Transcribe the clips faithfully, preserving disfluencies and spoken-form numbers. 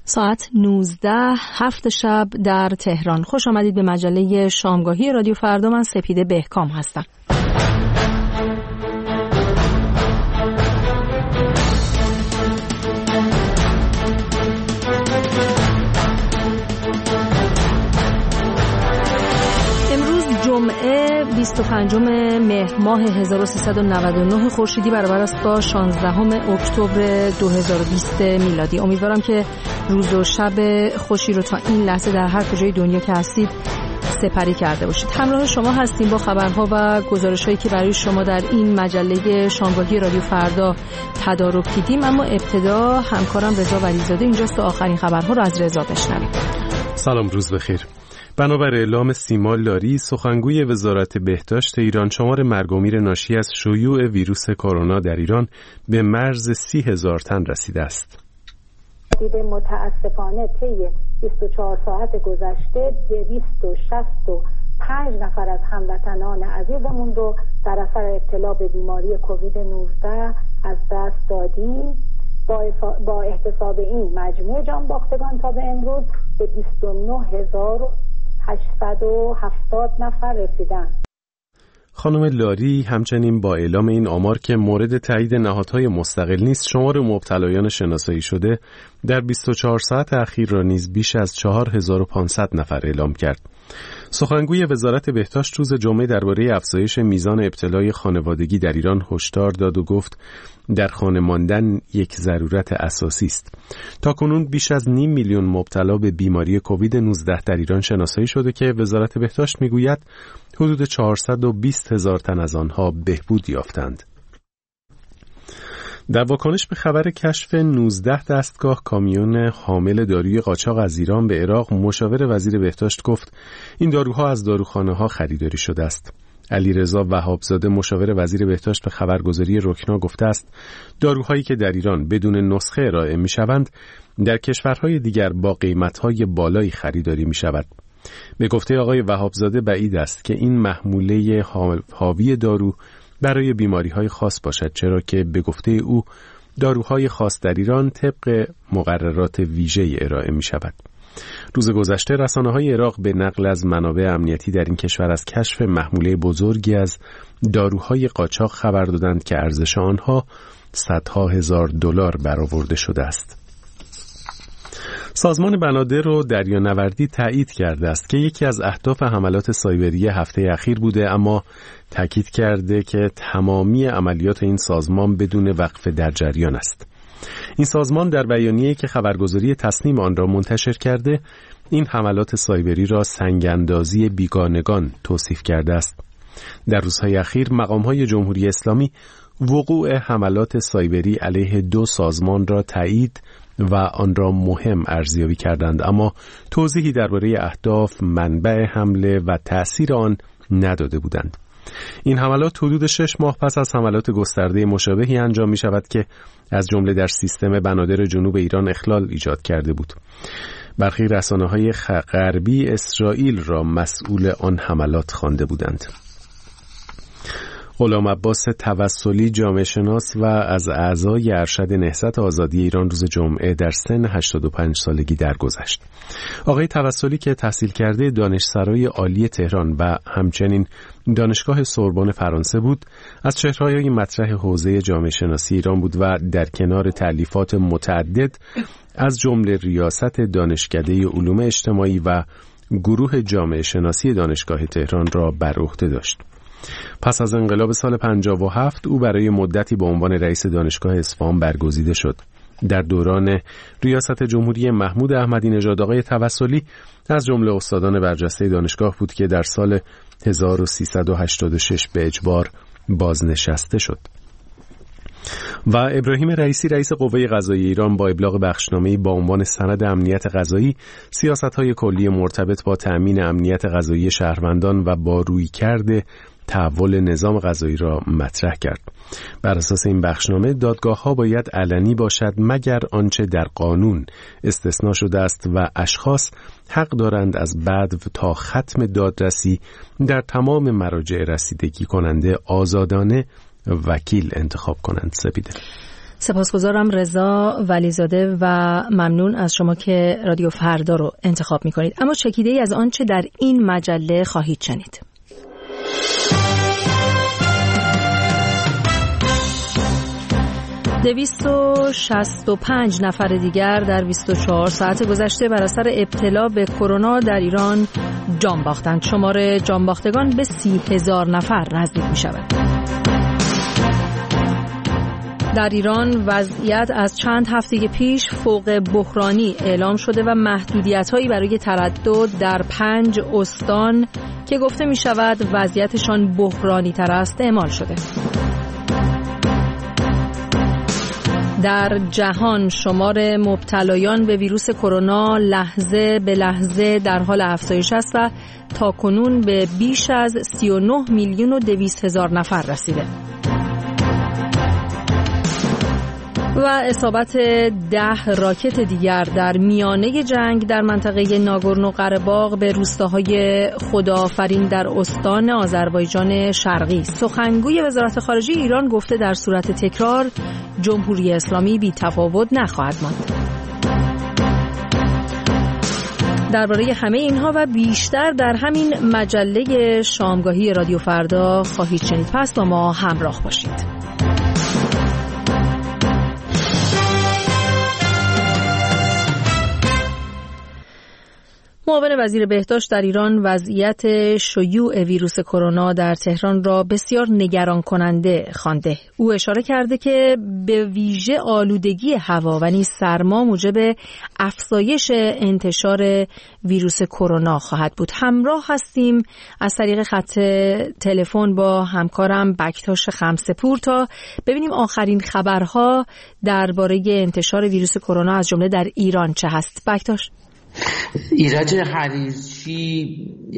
ساعت نوزده هفت شب در تهران. خوش آمدید به مجله شامگاهی رادیو فردا. من سپیده بهکام هستم. جمعه بیست و پنجم مهر ماه هزار و سیصد و نود و نه خورشیدی برابر است با شانزدهم اکتبر دو هزار و بیست میلادی. امیدوارم که روز و شب خوشی رو تا این لحظه در هر کجای دنیا که هستید سپری کرده باشید. همراه شما هستیم با خبرها و گزارش‌هایی که برای شما در این مجله شامگاهی رادیو فردا تدارک دیدیم. اما ابتدا همکارم رضا ولیزاده اینجاست تا آخرین خبرها رو از رضا بشنویم. سلام، روز بخیر. بنابر اعلام سیما لاری، سخنگوی وزارت بهداشت ایران، شمار مرگ و میر ناشی از شیوع ویروس کرونا در ایران به مرز سی هزار تن رسیده است. متاسفانه طی بیست و چهار ساعت گذشته دویست و شصت و پنج نفر از هموطنان عزیزمون رو در اثر ابتلا به بیماری کووید نوزده از دست دادیم. با احتساب این مجموع جان باختگان تا به امروز به بیست و نه هزار و هشتصد و هفتاد نفر رسیدن. خانم لاری همچنین با اعلام این آمار که مورد تایید نهادهای مستقل نیست، شمار مبتلایان شناسایی شده در بیست و چهار ساعت اخیر را نیز بیش از چهار هزار و پانصد نفر اعلام کرد. سخنگوی وزارت بهداشت روز جمعه درباره افزایش میزان ابتلای خانوادگی در ایران هشدار داد و گفت در خانه ماندن یک ضرورت اساسی است. تاکنون بیش از نیم میلیون مبتلا به بیماری کووید نوزده در ایران شناسایی شده که وزارت بهداشت میگوید حدود چهارصد و بیست هزار تن از آنها بهبود یافتند. در واکنش به خبر کشف نوزده دستگاه کامیون حامل داروی قاچاق از ایران به عراق، مشاور وزیر بهداشت گفت این داروها از داروخانه‌ها خریداری شده است. علیرضا وهابزاده مشاور وزیر بهداشت به خبرگزاری رکنا گفته است داروهایی که در ایران بدون نسخه ارائه می‌شوند در کشورهای دیگر با قیمت‌های بالایی خریداری می‌شود. به گفته آقای وهابزاده بعید است که این محموله حاوی دارو برای بیماری‌های خاص باشد، چرا که به گفته او داروهای خاص در ایران طبق مقررات ویژه‌ای ارائه می‌شود. روز گذشته رسانه‌های عراق به نقل از منابع امنیتی در این کشور از کشف محموله بزرگی از داروهای قاچاق خبر دادند که ارزش آنها صدها هزار دلار برآورده شده است. سازمان بنادر و دریانوردی تایید کرده است که یکی از اهداف حملات سایبری هفته اخیر بوده، اما تاکید کرده که تمامی عملیات این سازمان بدون وقفه در جریان است. این سازمان در بیانیه‌ای که خبرگزاری تصنیم آن را منتشر کرده، این حملات سایبری را سنگ‌اندازی بیگانگان توصیف کرده است. در روزهای اخیر مقام‌های جمهوری اسلامی وقوع حملات سایبری علیه دو سازمان را تایید و آن را مهم ارزیابی کردند، اما توضیحی درباره اهداف، منبع حمله و تأثیر آن نداده بودند. این حملات حدود شش ماه پس از حملات گسترده مشابهی انجام می شود که از جمله در سیستم بنادر جنوب ایران اخلال ایجاد کرده بود. برخی رسانه‌های غربی اسرائیل را مسئول آن حملات خوانده بودند. غلام عباس توسلی، جامعه شناس و از اعضای ارشد نهضت آزادی ایران، روز جمعه در سن هشتاد و پنج سالگی درگذشت. آقای توسلی که تحصیل کرده دانشسرای عالی تهران و همچنین دانشگاه سوربن فرانسه بود، از چهره‌های مطرح حوزه جامعه شناسی ایران بود و در کنار تألیفات متعدد از جمله ریاست دانشکده علوم اجتماعی و گروه جامعه شناسی دانشگاه تهران را بر عهده داشت. پس از انقلاب سال پنجاه و هفت او برای مدتی به عنوان رئیس دانشگاه اصفهان برگزیده شد. در دوران ریاست جمهوری محمود احمدی نژاد آقای توسلی از جمله استادان برجسته دانشگاه بود که در سال هزار و سیصد و هشتاد و شش به اجبار بازنشسته شد. و ابراهیم رئیسی رئیس قوه قضاییه ایران با ابلاغ بخشنامه‌ای با عنوان سند امنیت قضایی سیاست‌های کلی مرتبط با تأمین امنیت قضایی شهروندان و با رویکرد تحول نظام قضایی را مطرح کرد. بر اساس این بخشنامه دادگاه‌ها باید علنی باشد مگر آنچه در قانون استثناء شده است و اشخاص حق دارند از بدو تا ختم دادرسی در تمام مراجع رسیدگی کننده آزادانه وکیل انتخاب کنند. سپیده. سپاسگزارم رضا ولیزاده و ممنون از شما که رادیو فردا رو انتخاب می‌کنید. اما چکیده ای از آنچه در این مجله خواهید شنید. دویست و شصت و پنج نفر دیگر در بیست و چهار ساعت گذشته بر اثر ابتلا به کرونا در ایران جان باختند. شمار جان باختگان به سی هزار نفر نزدیک می شود. در ایران وضعیت از چند هفته پیش فوق بحرانی اعلام شده و محدودیت‌هایی برای تردد در پنج استان که گفته می شود وضعیتشان بحرانی تر است اعمال شده. در جهان شمار مبتلایان به ویروس کرونا لحظه به لحظه در حال افزایش است و تاکنون به بیش از سی و نه میلیون و دویست هزار نفر رسیده. و اصابت ده راکت دیگر در میانه جنگ در منطقه ناگورنو قره‌باغ به روستاهای خداآفرین در استان آذربایجان شرقی. سخنگوی وزارت خارجه ایران گفته در صورت تکرار جمهوری اسلامی بی تفاوت نخواهد ماند. درباره همه اینها و بیشتر در همین مجله شامگاهی رادیو فردا خواهید شنید. پس با ما همراه باشید. معاون وزیر بهداشت در ایران وضعیت شیوع ویروس کرونا در تهران را بسیار نگران کننده خوانده. او اشاره کرده که به ویژه آلودگی هوا و نیز سرما موجب افزایش انتشار ویروس کرونا خواهد بود. همراه هستیم از طریق خط تلفن با همکارم بکتاش خمسه‌پور تا ببینیم آخرین خبرها درباره انتشار ویروس کرونا از جمله در ایران چه هست. بکتاش. ایرج حریصی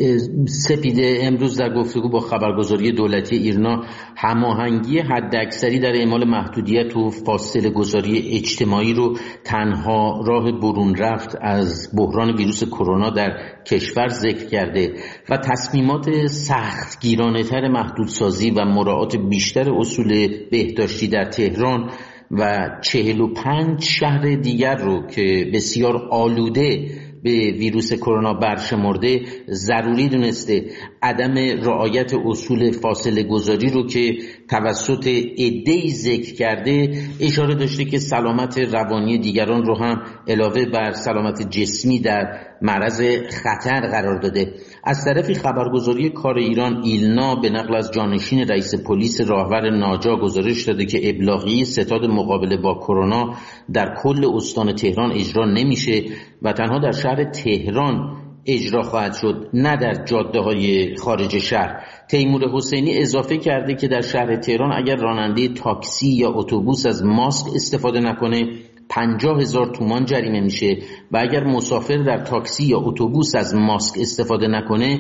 سپیده امروز در گفتگو با خبرگزاری دولتی ایرنا هماهنگی حداکثری در اعمال محدودیت و فاصله گذاری اجتماعی رو تنها راه برون رفت از بحران ویروس کرونا در کشور ذکر کرده و تصمیمات سختگیرانه تر محدودسازی و مراعات بیشتر اصول بهداشتی در تهران و چهل و پنج شهر دیگر رو که بسیار آلوده به ویروس کرونا برشمرده ضروری دونسته. عدم رعایت اصول فاصله گذاری رو که توسط عده‌ای ذکر کرده اشاره داشته که سلامت روانی دیگران رو هم علاوه بر سلامت جسمی در معرض خطر قرار داده. از طرفی خبرگزاری کار ایران ایلنا به نقل از جانشین رئیس پلیس راهور ناجا گزارش داده که ابلاغیه ستاد مقابله با کرونا در کل استان تهران اجرا نمیشه و تنها در شهر تهران اجرا خواهد شد، نه در جاده های خارج شهر. تیمور حسینی اضافه کرده که در شهر تهران اگر راننده تاکسی یا اتوبوس از ماسک استفاده نکنه پنجاه هزار تومان جریمه میشه و اگر مسافر در تاکسی یا اتوبوس از ماسک استفاده نکنه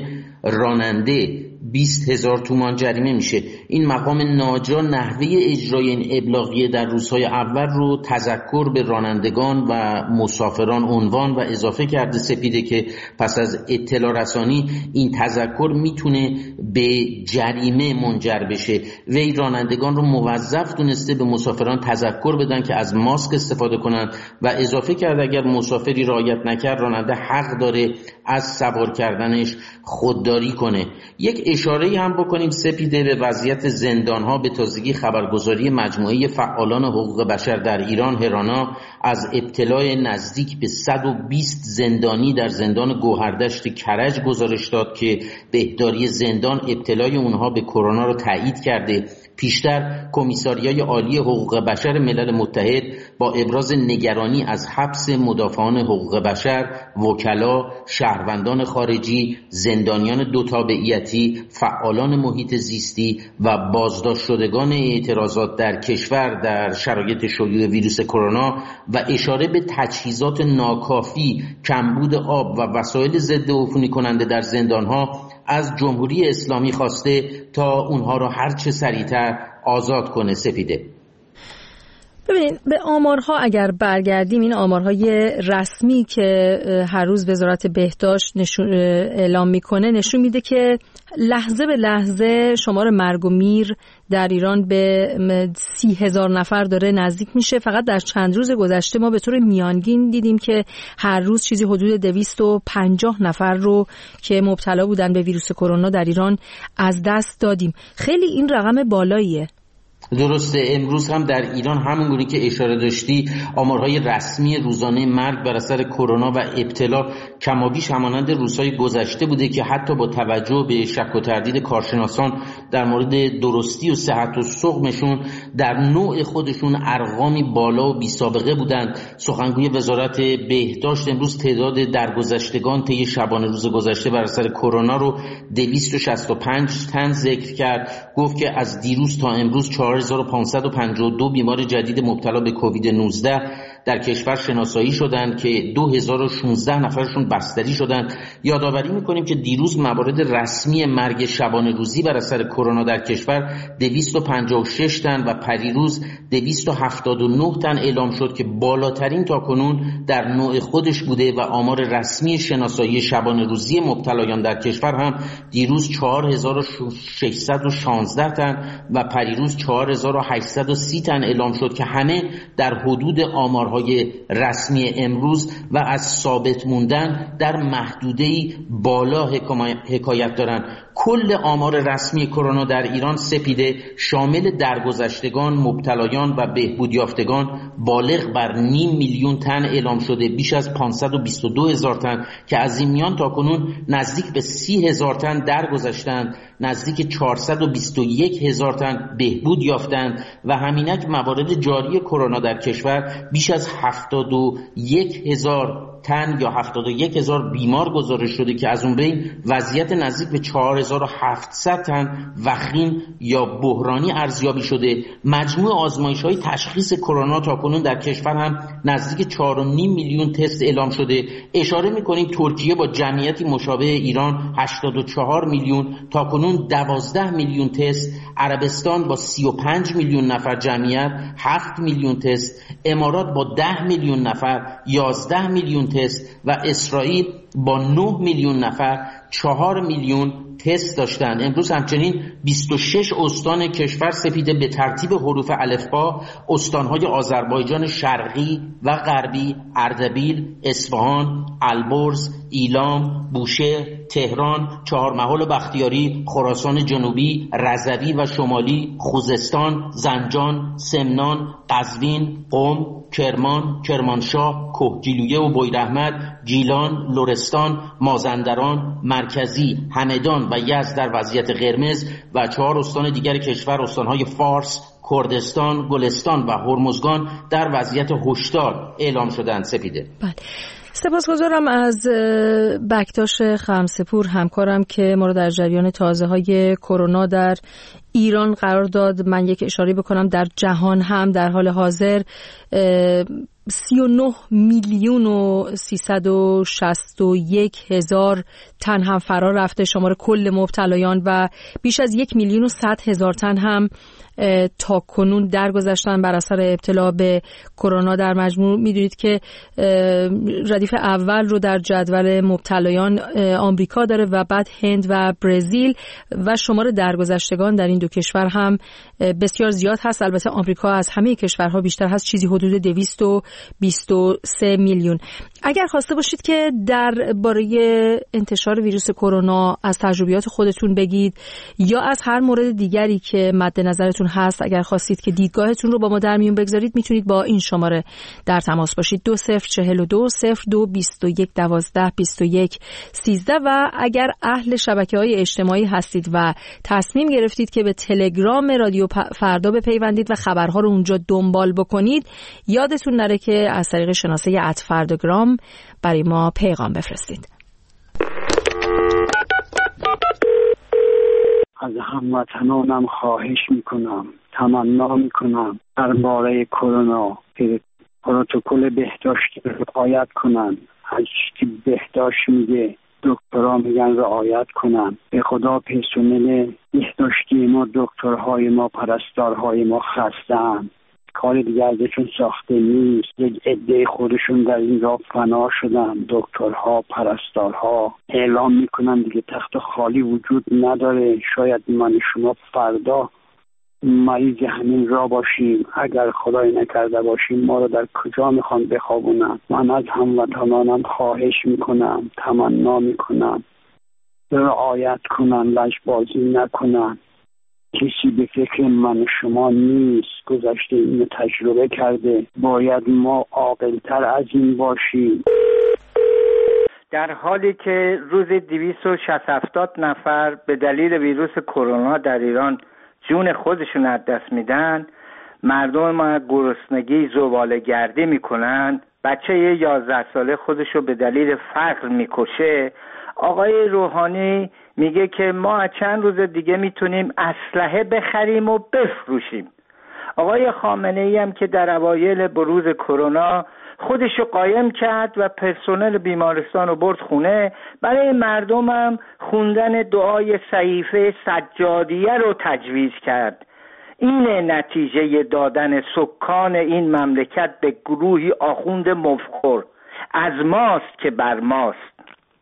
راننده بیست هزار تومان جریمه میشه. این مقام ناجا نحوه اجرای این ابلاغیه در روزهای اول رو تذکر به رانندگان و مسافران عنوان و اضافه کرده سپیده که پس از اطلاع رسانی این تذکر میتونه به جریمه منجر بشه. وی رانندگان رو موظف دونسته به مسافران تذکر بدن که از ماسک استفاده کنند و اضافه کرده اگر مسافری رعایت نکرد راننده حق داره از سوار کردنش خودداری کنه. یک اشاره هم بکنیم سپیده به وضعیت زندان‌ها. به تازگی خبرگزاری مجموعه فعالان حقوق بشر در ایران هرانا از ابتلاع نزدیک به صد و بیست زندانی در زندان گوهردشت کرج گزارش داد که بهداری زندان ابتلای اونها به کرونا رو تایید کرده. پیشتر کمیساریای عالی حقوق بشر ملل متحد با ابراز نگرانی از حبس مدافعان حقوق بشر، وکلا، شهروندان خارجی، زندانیان دو تابعیتی، فعالان محیط زیستی و بازداشت شدگان اعتراضات در کشور در شرایط شیوع ویروس کرونا و اشاره به تجهیزات ناکافی، کمبود آب و وسایل ضد عفونی کننده در زندانها از جمهوری اسلامی خواسته تا اونها را هر چه سریعتر آزاد کنه. سپیده. ببینید به آمارها اگر برگردیم، این آمارهای رسمی که هر روز وزارت بهداشت نشون اعلام میکنه نشون میده که لحظه به لحظه شمار مرگ و میر در ایران به سی هزار نفر داره نزدیک میشه. فقط در چند روز گذشته ما به طور میانگین دیدیم که هر روز چیزی حدود دویست و پنجاه نفر رو که مبتلا بودن به ویروس کرونا در ایران از دست دادیم. خیلی این رقم بالاییه. درسته. امروز هم در ایران همونگونه که اشاره داشتی آمارهای رسمی روزانه مرگ بر اثر کرونا و ابتلا کمابیش همانند روزهای گذشته بوده که حتی با توجه به شک و تردید کارشناسان در مورد درستی و صحت و سقمشون در نوع خودشون ارقامی بالا و بی سابقه بودند. سخنگوی وزارت بهداشت امروز تعداد درگذشتگان طی شبانه روز گذشته بر اثر کرونا رو دویست و شصت و پنج تن ذکر کرد. گفت که از دیروز تا امروز چهار هزار و پانصد و پنجاه و دو بیمار جدید مبتلا به کووید نوزده در کشور شناسایی شدند که دو هزار و شانزده نفرشون بستری شدند. یادآوری میکنیم که دیروز موارد رسمی مرگ شبانه روزی بر اثر کرونا در کشور دویست و پنجاه و شش تن و پریروز دویست و هفتاد و نه تن اعلام شد که بالاترین تاکنون در نوع خودش بوده و آمار رسمی شناسایی شبانه روزی مبتلایان در کشور هم دیروز چهار هزار و ششصد و شانزده تن و پریروز چهار هزار و هشتصد و سی تن اعلام شد که همه در حدود آمارهای رسمی امروز و از ثابت موندن در محدوده‌ای بالا حکایت دارند. کل آمار رسمی کرونا در ایران سپیده شامل درگذشتگان، مبتلایان و بهبود یافتگان بالغ بر نیم میلیون تن اعلام شده، بیش از پانصد و بیست و دو هزار تن که از این میان تاکنون نزدیک به سی هزار تن درگذشتند، نزدیک چهارصد و بیست و یک هزار تن بهبود یافتند و همینک موارد جاری کرونا در کشور بیش از هفتاد و یک هزار تن یا هفتاد و یک هزار بیمار گزارش شده که از اون بین وضعیت نزدیک به چهار هزار و هفتصد تن وخیم یا بحرانی ارزیابی شده. مجموع آزمایش‌های تشخیص کرونا تاکنون در کشور هم نزدیک چهار و نیم میلیون تست اعلام شده. اشاره می‌کنیم ترکیه با جمعیتی مشابه ایران هشتاد و چهار میلیون تاکنون دوازده میلیون تست، عربستان با سی و پنج میلیون نفر جمعیت هفت میلیون تست، امارات با ده میلیون نفر یازده میلیون تست و اسرائیل با نه میلیون نفر چهار میلیون تست داشتند. امروز همچنین بیست و شش استان کشور سپیده به ترتیب حروف الفبا استانهای آذربایجان شرقی و غربی، اردبیل، اصفهان، البرز، ایلام، بوشهر، تهران، چهارمحال و بختیاری، خراسان جنوبی، رضوی و شمالی، خوزستان، زنجان، سمنان، قزوین، قم، کرمان، کرمانشاه، کهگیلویه و بویراحمد، گیلان، لرستان، مازندران، مرکزی، همدان و یزد در وضعیت قرمز و چهار استان دیگر کشور استانهای فارس، کردستان، گلستان و هرمزگان در وضعیت هشدار اعلام شدند. سپیده. بله. سپاسگزارم از بکتاش خمسپور همکارم که ما رو در جریان تازه های کرونا در ایران قرار داد. من یک اشاره بکنم در جهان هم در حال حاضر سی و نه میلیون و سیصد و شصت و یک هزار تن هم فرا رفته شمار کل مبتلایان و بیش از یک میلیون و صد هزار تن هم تا کنون درگذشتن بر اثر ابتلا به کرونا. در مجموع میدونید که ردیف اول رو در جدول مبتلایان آمریکا داره و بعد هند و برزیل و شمار درگذشتگان در این دو کشور هم بسیار زیاد هست. البته آمریکا از همه کشورها بیشتر هست، چیزی حدود دویست و بیست و سه میلیون. اگر خواسته باشید که درباره انتشار ویروس کرونا از تجربیات خودتون بگید یا از هر مورد دیگری که مد نظرتون هست، اگر خواستید که دیدگاهتون رو با ما در میون بگذارید میتونید با این شماره در تماس باشید دو صفر چهل و دو صفر دو بیست و یک دوازده بیست و یک سیزده و اگر اهل شبکه‌های اجتماعی هستید و تصمیم گرفتید که به تلگرام رادیو فردا بپیوندید و خبرها رو اونجا دنبال بکنید، یادتون نره که از طریق شناسه ات فرداگرام برای ما پیغام بفرستید. از هموطنانم خواهش میکنم، تمنا میکنم درباره کرونا که پروتکل بهداشتی رعایت کنن. هر چیزی بهداشت میگه دکترها میگن رعایت کنن. به خدا پرسنل بهداشتی ما، دکترهای ما، پرستارهای ما خسته‌اند. کار دیگه ازشون ساخته نیست. یک عده خودشون در این راه فنا شدن. دکترها، پرستارها اعلام میکنن دیگه تخت خالی وجود نداره. شاید من شما فردا مریض همین راه باشیم. اگر خدای نکرده باشیم ما رو در کجا میخوان بخوابونن؟ من از هموطنانم خواهش میکنم، تمنا میکنم رعایت کنن، لجبازی نکنن. کسی به فکر من شما نیست. گذشته اینو تجربه کرده. باید ما عاقل‌تر از این باشیم. در حالی که روز دویست و شصت هفتاد نفر به دلیل ویروس کرونا در ایران جون خودشون از دست میدن، مردم ما گرسنگی زباله گردی میکنن، بچه یازده ساله خودشو به دلیل فقر میکشه، آقای روحانی میگه که ما چند روز دیگه میتونیم اسلحه بخریم و بفروشیم. آقای خامنه‌ای هم که در اوایل بروز کرونا خودشو قایم کرد و پرسنل بیمارستان رو برد خونه، برای مردم هم خوندن دعای صحیفه سجادیه رو تجویز کرد. این نتیجه دادن سکان این مملکت به گروهی آخوند مفخر از ماست که بر ماست.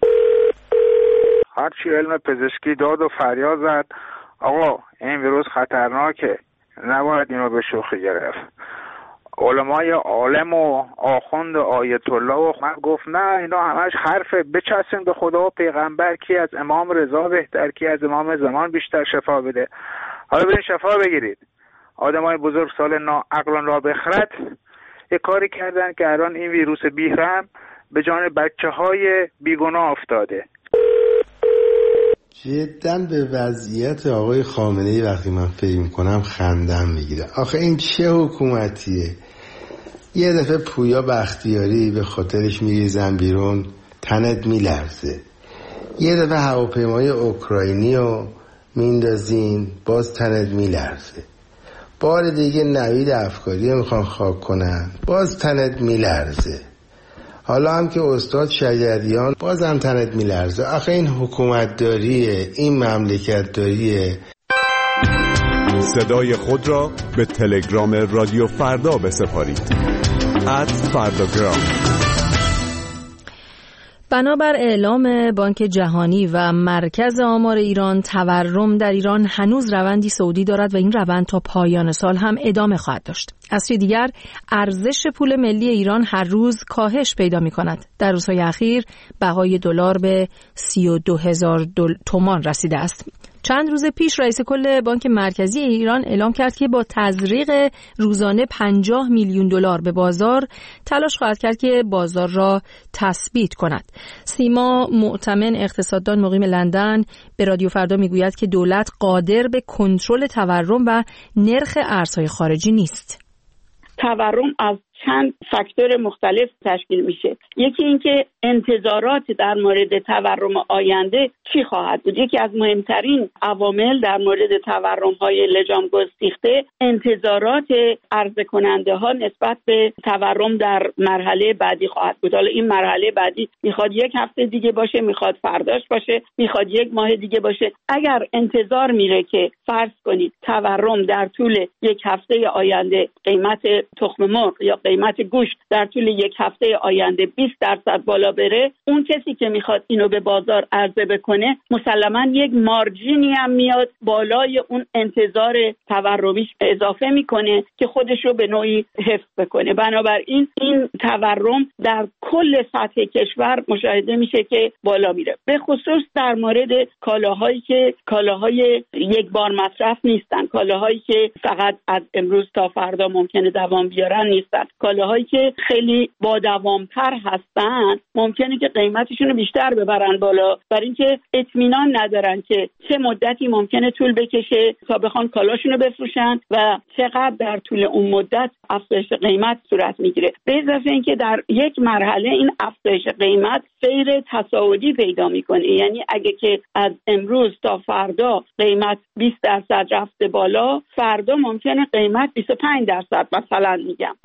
هرچی علم پزشکی داد و فریاد زد آقا این ویروس خطرناکه، نباید اینو به شوخی گرفت. علمای عالم و آخوند آیت الله و من گفت نه اینا همش حرفه، بچسبیم به خدا و پیغمبر، کی از امام رضا بهتر، کی از امام زمان بیشتر شفا بده. حالا برین شفا بگیرید. آدمای بزرگ سال نا عقلان را بخرد یه کاری کردن که الان این ویروس بیرحم به جان بچه های بیگناه افتاده. جداً به وضعیت آقای خامنه‌ای وقتی من فکر میکنم خندم میگیره. آخه این چه حکومتیه؟ یه دفعه پویا بختیاری به خاطرش میریزن بیرون تنت میلرزه، یه دفعه هواپیمای اوکراینی رو میندازین باز تنت میلرزه، بار دیگه نوید افکاری رو میخوان خاک کنن باز تنت میلرزه، حالا هم که استاد شجریان باز هم تنت میلرزه. آخه این حکومت داریه، این مملکت داریه. صدای خود را به تلگرام رادیو فردا بسپارید. ات فرداگرام. بنابر اعلام بانک جهانی و مرکز آمار ایران، تورم در ایران هنوز روندی صعودی دارد و این روند تا پایان سال هم ادامه خواهد داشت. از سوی دیگر ارزش پول ملی ایران هر روز کاهش پیدا می کند. در روزهای اخیر بهای دلار به سی و دو هزار تومان رسیده است. چند روز پیش رئیس کل بانک مرکزی ایران اعلام کرد که با تزریق روزانه پنجاه میلیون دلار به بازار تلاش خواهد کرد که بازار را تثبیت کند. سیما معتمن، اقتصاددان مقیم لندن، به رادیو فردا میگوید که دولت قادر به کنترل تورم و نرخ ارزهای خارجی نیست. تورم از چند فاکتور مختلف تشکیل میشه. یکی اینکه انتظارات در مورد تورم آینده چی خواهد بود. یکی از مهمترین عوامل در مورد تورم های لجام گسیخته انتظارات عرضه کننده ها نسبت به تورم در مرحله بعدی خواهد بود. حالا این مرحله بعدی میخواد یک هفته دیگه باشه، میخواد فرداش باشه، میخواد یک ماه دیگه باشه. اگر انتظار میره که فرض کنید تورم در طول یک هفته آینده قیمت تخم مرغ یا قیمت گوشت در طول یک هفته آینده بیست درصد بالا بره، اون کسی که میخواد اینو به بازار عرضه بکنه مسلماً یک مارجینی هم میاد بالای اون انتظار تورمیش اضافه میکنه که خودش رو به نوعی حفظ بکنه. بنابراین این تورم در کل سطح کشور مشاهده میشه که بالا میره، به خصوص در مورد کالاهایی که کالاهای یک بار مصرف نیستن، کالاهایی که فقط از امروز تا فردا ممکنه دوام بیارن نیستن، کالاهایی که خیلی با دوامتر هستن ممکنه که قیمتشون رو بیشتر ببرن بالا، برای اینکه اطمینان ندارن که چه مدتی ممکنه طول بکشه تا بخوان کالاشون رو بفروشن و چقدر در طول اون مدت افزایش قیمت صورت میگیره. به اضافه اینکه در یک مرحله این افزایش قیمت سیر تصاعدی پیدا میکنه، یعنی اگه که از امروز تا فردا قیمت بیست درصد رفته بالا، فردا ممکنه قیمت بیست و پنج درصد مثلا میگم بره بالا.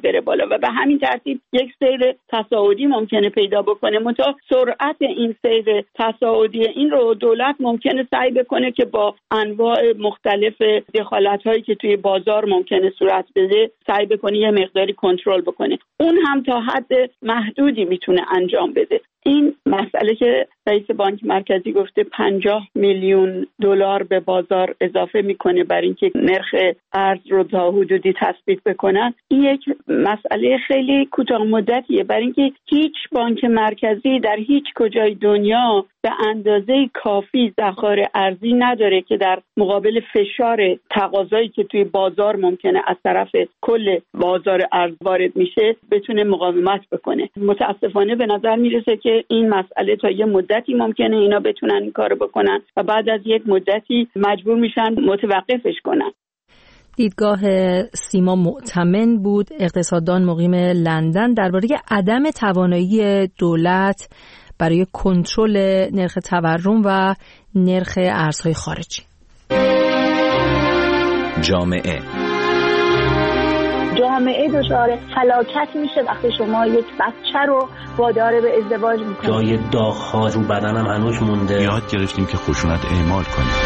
بالا و به همین ترتیب یک سیر تصاعدی ممکنه پیدا بکنه. منتها سرعت این سیر تصاعدی این رو دولت ممکنه سعی بکنه که با انواع مختلف دخالت‌هایی که توی بازار ممکنه صورت بده سعی بکنه یه مقداری کنترل بکنه. اون هم تا حد محدودی میتونه انجام بده. این مسئله که رئیس بانک مرکزی گفته پنجاه میلیون دلار به بازار اضافه میکنه برای اینکه نرخ ارز رو تا حدودی تثبیت بکنن، این یک مسئله خیلی کوتاه مدتیه، برای اینکه هیچ بانک مرکزی در هیچ کجای دنیا به اندازه کافی ذخایر ارزی نداره که در مقابل فشار تقاضایی که توی بازار ممکنه از طرف کل بازار ارز وارد میشه بتونه مقاومت بکنه. متاسفانه به نظر میرسه که این مسئله تا یه مدتی ممکنه اینا بتونن این کارو بکنن و بعد از یک مدتی مجبور میشن متوقفش کنن. دیدگاه سیما مؤتمن بود، اقتصاددان مقیم لندن، درباره عدم توانایی دولت برای کنترل نرخ تورم و نرخ ارزهای خارجی. جامعه جامعه دچار فلاکت میشه وقتی شما یک بچه رو وادار به ازدواج میکنید. جای داغ‌ها رو بدنم هنوز مونده. یاد گرفتیم که خشونت اعمال کنیم.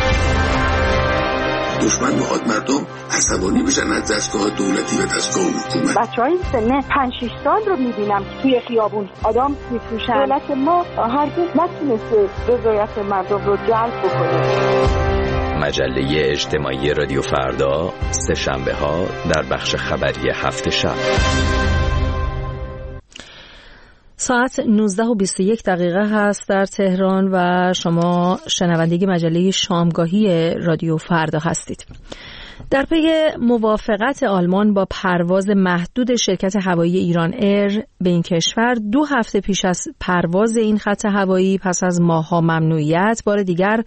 دشمن میخواد مردم عصبانی بشن از دستگاه دولتی و دستگاه حکومت. بچهای سن پنج شش سال رو میبینم توی خیابون آدم میفروشن. دولت ما هرگز نتونسته رضایت مردم رو جلب بکنه. مجله اجتماعی رادیو فردا سه شنبه ها در بخش خبری هفت شب. ساعت نوزده و بیست و یک دقیقه هست در تهران و شما شنونده مجله شامگاهی رادیو فردا هستید. در پی موافقت آلمان با پرواز محدود شرکت هوایی ایران ایر به این کشور، دو هفته پیش از پرواز این خط هوایی پس از ماه‌ها ممنوعیت، بار دیگر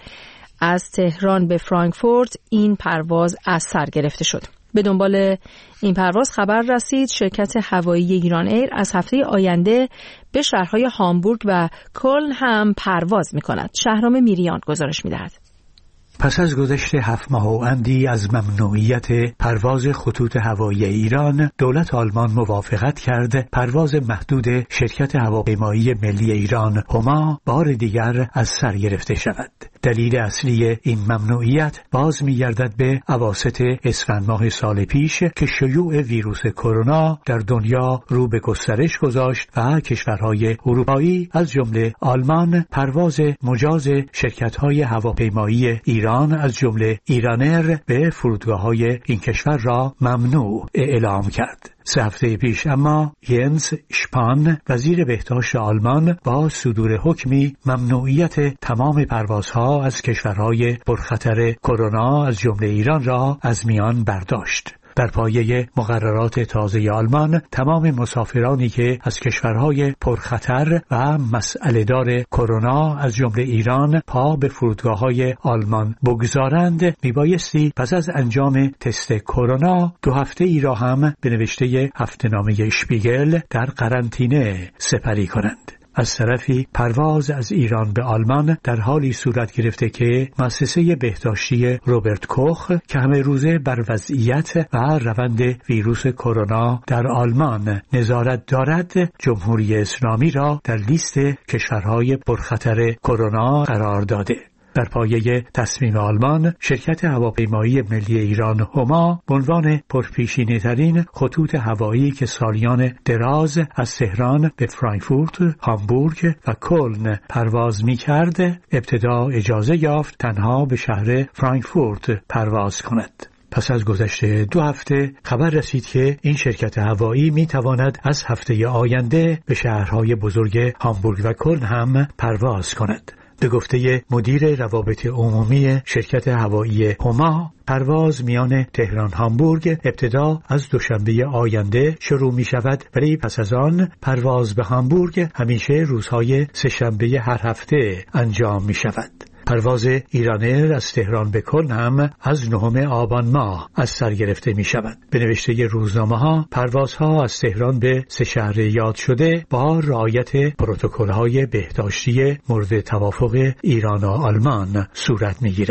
از تهران به فرانکفورت این پرواز از سر گرفته شد. به دنبال این پرواز خبر رسید شرکت هوایی ایران ایر از هفته آینده به شهرهای هامبورگ و کلن هم پرواز می‌کند. شهرام میریان گزارش می‌دهد. پس از گذشت هفت ماه و اندی از ممنوعیت پرواز خطوط هوایی ایران، دولت آلمان موافقت کرد پرواز محدود شرکت هواپیمایی ملی ایران هما بار دیگر از سر گرفته شود. دلیل اصلی این ممنوعیت باز می‌گردد به اواسط اسفند ماه سال پیش که شیوع ویروس کرونا در دنیا رو به گسترش گذاشت و کشورهای اروپایی از جمله آلمان پرواز مجاز شرکت‌های هواپیمایی ایران از جمله ایرانر به فرودگاه‌های این کشور را ممنوع اعلام کرد. سه هفته پیش اما ینس شپان وزیر بهداشت آلمان با صدور حکمی ممنوعیت تمام پروازها از کشورهای پرخطر کرونا از جمله ایران را از میان برداشت. در پایه مقررات تازه آلمان، تمام مسافرانی که از کشورهای پرخطر و مسئله دار کرونا از جمله ایران پا به فرودگاه‌های آلمان بگذارند میبایستی پس از انجام تست کرونا دو هفته ای را هم به نوشته هفته‌نامه اشپیگل در قرنطینه سپری کنند. از طرفی پرواز از ایران به آلمان در حالی صورت گرفته که مؤسسه بهداشتی روبرت کوخ که همه روزه بر وضعیت و روند ویروس کرونا در آلمان نظارت دارد، جمهوری اسلامی را در لیست کشورهای پرخطر کرونا قرار داده. در پایه تصمیم آلمان، شرکت هواپیمایی ملی ایران هما به عنوان پرپیشینه‌ترین خطوط هوایی که سالیان دراز از تهران به فرانکفورت، هامبورگ و کلن پرواز می‌کرد، ابتدا اجازه یافت تنها به شهر فرانکفورت پرواز کند. پس از گذشت دو هفته خبر رسید که این شرکت هوایی می تواند از هفته آینده به شهرهای بزرگ هامبورگ و کلن هم پرواز کند. به گفته مدیر روابط عمومی شرکت هوایی هما، پرواز میان تهران هامبورگ ابتدا از دوشنبه آینده شروع می شود، ولی پس از آن پرواز به هامبورگ همیشه روزهای سه‌شنبه هر هفته انجام می شود. پرواز ایرانر از تهران به کلن هم از نهم آبان ماه از سر گرفته می شود. به نوشته روزنامه ها، پروازها از تهران به سه شهر یاد شده با رعایت پروتکل های بهداشتی مورد توافق ایران و آلمان صورت می گیرد.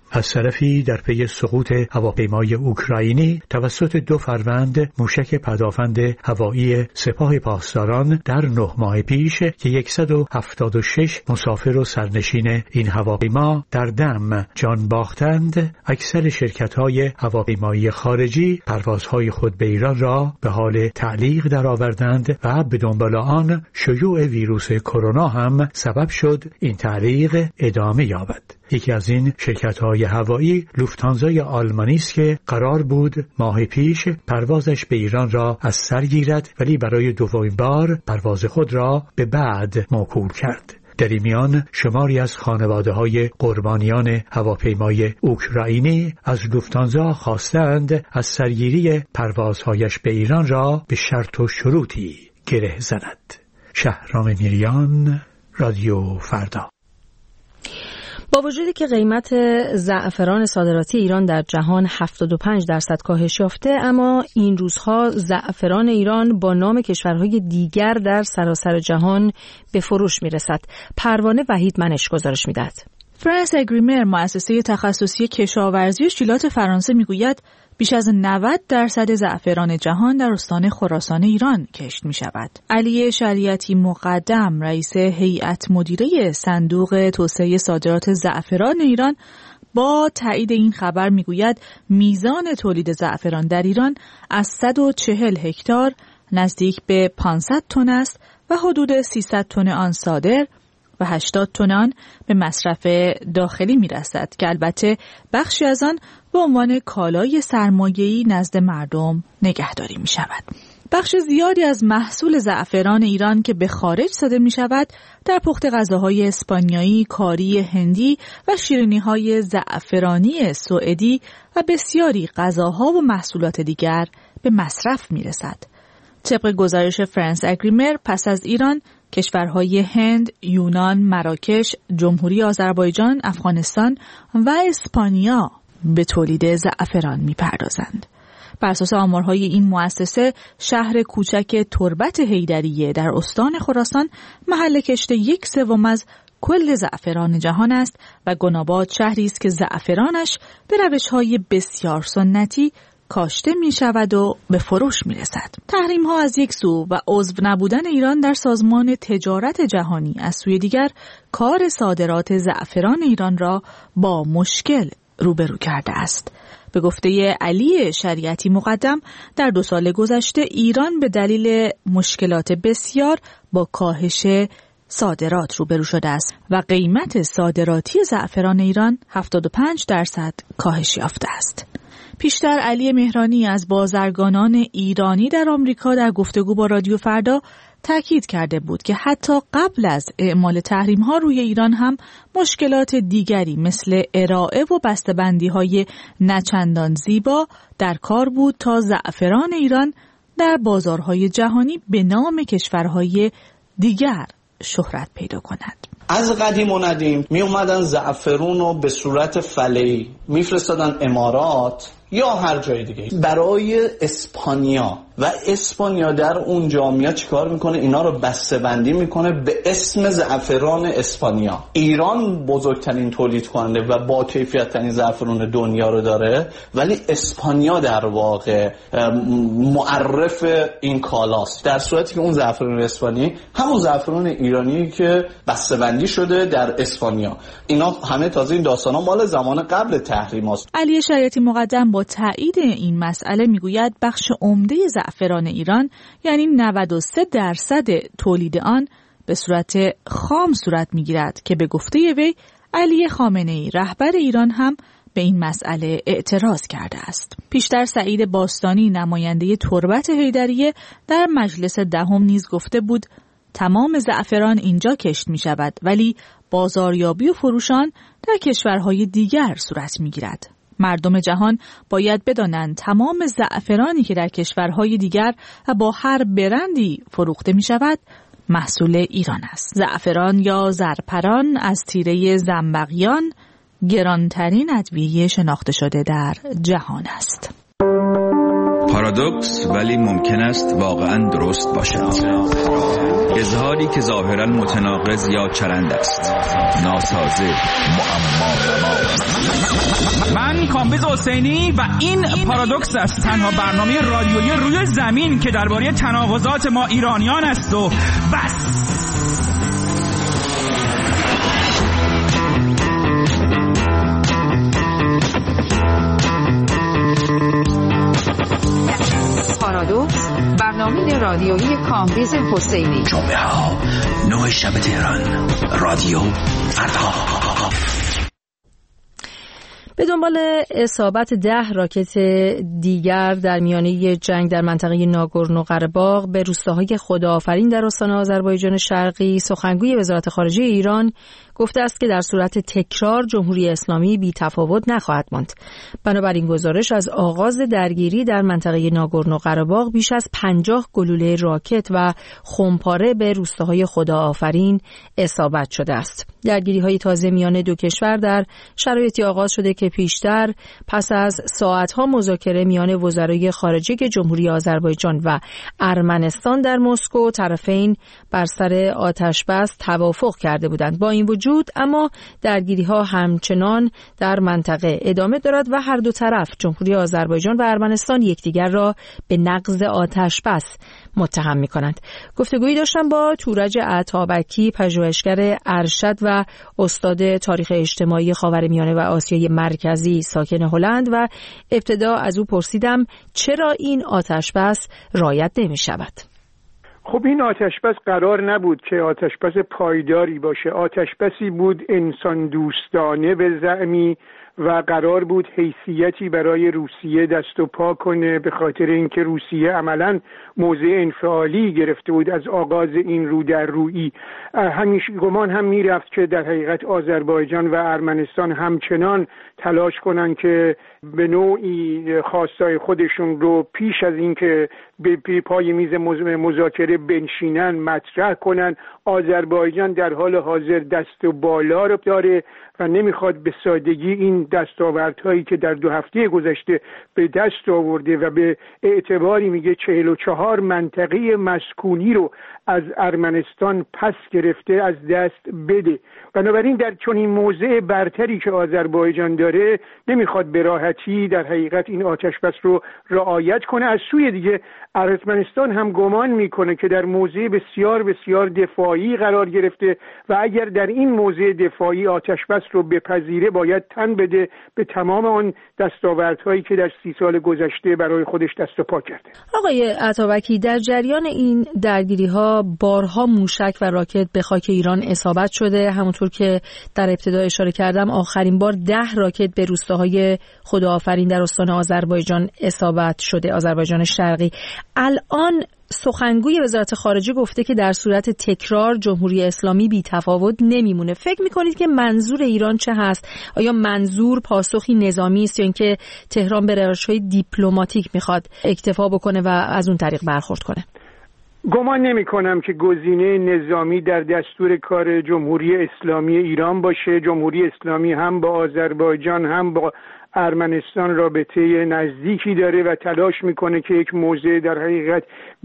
از طرفی در پی سقوط هواپیمای اوکراینی توسط دو فروند موشک پدافند هوایی سپاه پاسداران در نه ماه پیش که صد و هفتاد و شش مسافر و سرنشین این هواپیما در دم جان باختند، اکثر شرکت‌های هواپیمایی خارجی پروازهای خود به ایران را به حال تعلیق درآوردند و به دنبال آن شیوع ویروس کرونا هم سبب شد این تعلیق ادامه یابد. یکی از این شرکت‌های هوایی لوفتانزای آلمانی است که قرار بود ماه پیش پروازش به ایران را از سر گیرد، ولی برای دومین بار پرواز خود را به بعد موکول کرد. در این میان شماری از خانواده‌های قربانیان هواپیمای اوکراینی از لوفتانزا خواستند از سرگیری پروازهایش به ایران را به شرط و شروطی گره زند. شهرام میریان، رادیو فردا. با وجودی که قیمت زعفران صادراتی ایران در جهان هفتاد و پنج درصد کاهش یافته، اما این روزها زعفران ایران با نام کشورهای دیگر در سراسر جهان به فروش میرسد. پروانه وحید منش گزارش میدهد. فرانس اگریمر، مؤسسه تخصصی کشاورزی و شیلات فرانسه، میگوید بیش از نود درصد زعفران جهان در استان خراسان ایران کشت می شود. علی شریعتی مقدم، رئیس هیئت مدیره صندوق توسعه صادرات زعفران ایران، با تایید این خبر می گوید میزان تولید زعفران در ایران از صد و چهل هکتار نزدیک به پانصد تن است و حدود سیصد تن آن صادر و هشتاد تن آن به مصرف داخلی می رسد که البته بخشی از آن به عنوان کالای سرمایه‌ای نزد مردم نگهداری می شود. بخش زیادی از محصول زعفران ایران که به خارج صادر می شود در پخت غذاهای اسپانیایی، کاری هندی و شیرینی‌های زعفرانی سوئدی و بسیاری غذاها و محصولات دیگر به مصرف می رسد. طبق گزارش فرانس اگریمر، پس از ایران کشورهای هند، یونان، مراکش، جمهوری آذربایجان، افغانستان و اسپانیا به تولید زعفران می‌پردازند. بر اساس آمارهای این مؤسسه، شهر کوچک تربت حیدریه در استان خراسان محل کشت یک سوم از کل زعفران جهان است و گناباد شهری است که زعفرانش به روش‌های بسیار سنتی کاشته می شود و به فروش می رسد. تحریم ها از یک سو و عضو نبودن ایران در سازمان تجارت جهانی از سوی دیگر کار صادرات زعفران ایران را با مشکل روبرو کرده است. به گفته علی شریعتی مقدم، در دو سال گذشته ایران به دلیل مشکلات بسیار با کاهش صادرات روبرو شده است و قیمت صادراتی زعفران ایران هفتاد و پنج درصد کاهش یافته است. پیشتر علی مهرانی از بازرگانان ایرانی در آمریکا در گفتگو با رادیو فردا تاکید کرده بود که حتی قبل از اعمال تحریم‌ها روی ایران هم مشکلات دیگری مثل ارائه و بسته‌بندی‌های نچندان زیبا در کار بود تا زعفران ایران در بازارهای جهانی به نام کشورهای دیگر شهرت پیدا کند. از قدیم و ندیم می اومدن زعفرون رو به صورت فله‌ای میفرستادن امارات یا هر جای دیگه برای اسپانیا و اسپانیا در اون جامعه چیکار میکنه؟ اینا رو بسته‌بندی میکنه به اسم زعفران اسپانیا. ایران بزرگترین تولید کننده و با کیفیت ترین زعفران دنیا رو داره، ولی اسپانیا در واقع معرف این کالاست، در صورتی که اون زعفران اسپانی همون زعفران ایرانی که بسته‌بندی شده در اسپانیا. اینا همه تازه این داستانا مال زمان قبل تحریم است. علی شریعتی مقدم با تایید این مسئله میگوید بخش عمده زعفران ایران، یعنی نود و سه درصد تولید آن، به صورت خام صورت میگیرد که به گفته وی علی خامنه‌ای رهبر ایران هم به این مسئله اعتراض کرده است. پیشتر سعید باستانی، نماینده تربت حیدریه، در مجلس دهم نیز گفته بود تمام زعفران اینجا کشت می شود، ولی بازاریابی و فروشان در کشورهای دیگر صورت می گیرد. مردم جهان باید بدانند تمام زعفرانی که در کشورهای دیگر و با هر برندی فروخته می شود محصول ایران است. زعفران یا زرپران از تیره زنبقیان گرانترین ادویه شناخته شده در جهان است. پارادوکس ولی ممکن است واقعا درست باشد. اظهار حالی که ظاهراً متناقض یا چرند است، ناسازه، معما نما. من کامبیز حسینی و این پارادوکس است، تنها برنامه رادیویی روی زمین که درباره تناقضات ما ایرانیان است و بس. پارادوکس، برنامه رادیویی کامبیز حسینی. جمعه ها نه شب تهران، رادیو فردا. به دنبال اصابت ده راکت دیگر در میانه جنگ در منطقه ناگورنو قره‌باغ به روستاهای خداآفرین در استان آذربایجان شرقی، سخنگوی وزارت خارجه ایران گفته است که در صورت تکرار جمهوری اسلامی بی تفاوت نخواهد ماند. بنابراین گزارش از آغاز درگیری در منطقه ناگورنو قره‌باغ بیش از پنجاه گلوله راکت و خمپاره به روستاهای خداآفرین اصابت شده است. درگیری‌های تازه میان دو کشور در شرایطی آغاز شده که پیشتر پس از ساعت‌ها مذاکره میان وزرای خارجه جمهوری آذربایجان و ارمنستان در مسکو، طرفین بر سر آتش‌بس توافق کرده بودند. با این وجود اما درگیری‌ها همچنان در منطقه ادامه دارد و هر دو طرف، جمهوری آذربایجان و ارمنستان، یکدیگر را به نقض آتش‌بس متهم می‌کنند. گفتگویی داشتم با تورج عطابکی، پژوهشگر ارشد و استاد تاریخ اجتماعی خاورمیانه و آسیای مرکزی ساکن هلند و ابتدا از او پرسیدم چرا این آتش‌بس رعایت نمی‌شود. خب این آتش‌بس قرار نبود که آتش‌بس پایداری باشه. آتش‌بسی بود انسان دوستانه به زعمی و قرار بود حیثیتی برای روسیه دست و پا کنه، به خاطر اینکه روسیه عملاً موضع انفعالی گرفته بود از آغاز این رو در رویی. همیشه گمان هم میرفت که در حقیقت آذربایجان و ارمنستان همچنان تلاش کنن که به نوعی خواستای خودشون رو پیش از اینکه به پای میز مذاکره بنشینن مطرح کنن. آذربایجان در حال حاضر دست و بالا رو داره و نمیخواد به سادگی این دستاوردهایی که در دو هفته گذشته به دست آورده و به اعتباری میگه چهل و چهار منطقه مسکونی رو از ارمنستان پس گرفته از دست بده. بنابراین در چنین موضع برتری که آذربایجان داره نمیخواد به راحتی در حقیقت این آتش‌بس رو رعایت کنه. از سوی دیگه ارمنستان هم گمان میکنه که در موضع بسیار بسیار دفاعی قرار گرفته و اگر در این موضع دفاعی آتش‌بس رو بپذیره باید تن بده به تمام آن دستاوردهایی که در سی سال گذشته برای خودش دست و پا کرده. آقای عطابکی، در جریان این درگیری‌ها بارها موشک و راکت به خاک ایران اصابت شده. همونطور که در ابتدا اشاره کردم آخرین بار ده راکت به روستاهای خداآفرین در استان آذربایجان اصابت شده، آذربایجان شرقی. الان سخنگوی وزارت خارجه گفته که در صورت تکرار جمهوری اسلامی بی تفاوت نمیمونه. فکر میکنید که منظور ایران چه هست؟ آیا منظور پاسخی نظامی است یا اینکه تهران به روش‌های دیپلماتیک میخواد اکتفا بکنه و از اون طریق برخورد کنه؟ گمان نمی کنم که گزینه نظامی در دستور کار جمهوری اسلامی ایران باشه. جمهوری اسلامی هم با آذربایجان هم با ارمنستان رابطه نزدیکی داره و تلاش میکنه که یک موضع در حقیقت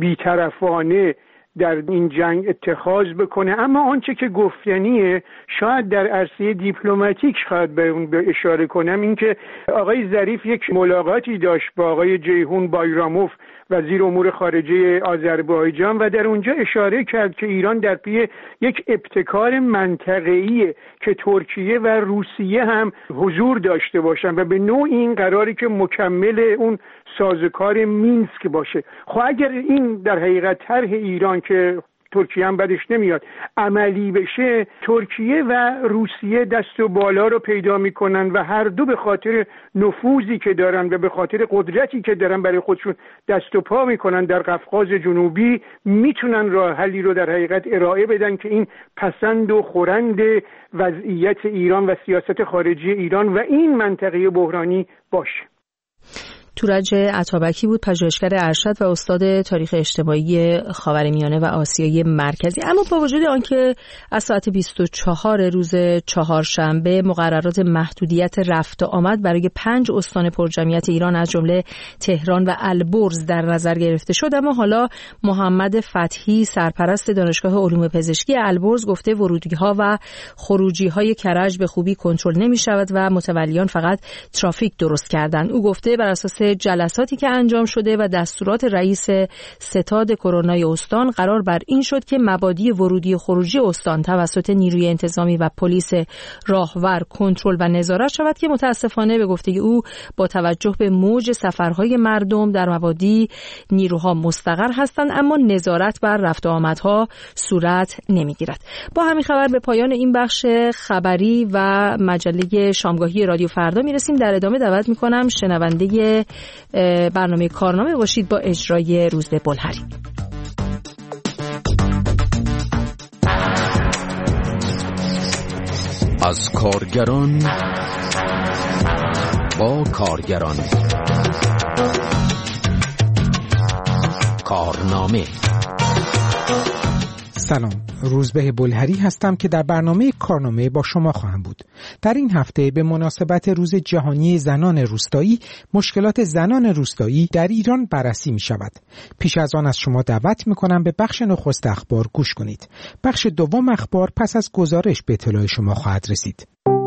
بی‌طرفانه در این جنگ اتخاذ بکنه. اما آنچه که گفتنیه شاید در عرصه دیپلماتیک شاید به اون اشاره کنم، این که آقای ظریف یک ملاقاتی داشت با آقای جیهون بایراموف وزیر امور خارجه آذربایجان و در اونجا اشاره کرد که ایران در پی یک ابتکار منطقه‌ایه که ترکیه و روسیه هم حضور داشته باشن و به نوعی این قراری که مکمل اون سازوکار مینسک باشه. خب اگر این در حقیقت طرح ایران که ترکیه هم بدش نمیاد عملی بشه، ترکیه و روسیه دست و بالا رو پیدا میکنن و هر دو به خاطر نفوذی که دارن و به خاطر قدرتی که دارن برای خودشون دست و پا میکنن در قفقاز جنوبی میتونن راه حلی رو در حقیقت ارائه بدن که این پسند و خورند وضعیت ایران و سیاست خارجی ایران و این منطقه بحرانی باشه. تورج عطابکی بود، پژوهشگر ارشد و استاد تاریخ اجتماعی خاورمیانه و آسیای مرکزی. اما با وجود آنکه از ساعت بیست و چهار روز چهارشنبه مقررات محدودیت رفت و آمد برای پنج استان پرجمعیت ایران از جمله تهران و البرز در نظر گرفته شد، اما حالا محمد فتحی سرپرست دانشگاه علوم پزشکی البرز گفته ورودی‌ها و خروجی‌های کرج به خوبی کنترل نمی‌شود و متولیان فقط ترافیک درست کردند. او گفته بر اساس جلساتی که انجام شده و دستورات رئیس ستاد کرونای استان قرار بر این شد که مبادی ورودی و خروجی استان توسط نیروی انتظامی و پلیس راهور کنترل و نظارت شود که متاسفانه به گفته او با توجه به موج سفرهای مردم در مبادی نیروها مستقر هستند اما نظارت بر رفت و آمدها صورت نمیگیرد. با همین خبر به پایان این بخش خبری و مجله شامگاهی رادیو فردا میرسیم. در ادامه دعوت میکنم شنونده برنامه کارنامه باشید با اجرای روزبه بلهری. از کارگران با کارگران کارنامه. سلام، روزبه بلهری هستم که در برنامه کارنامه با شما خواهم بود. در این هفته به مناسبت روز جهانی زنان روستایی، مشکلات زنان روستایی در ایران بررسی می شود. پیش از آن از شما دعوت می کنم به بخش نخست اخبار گوش کنید. بخش دوم اخبار پس از گزارش به اطلاع شما خواهد رسید.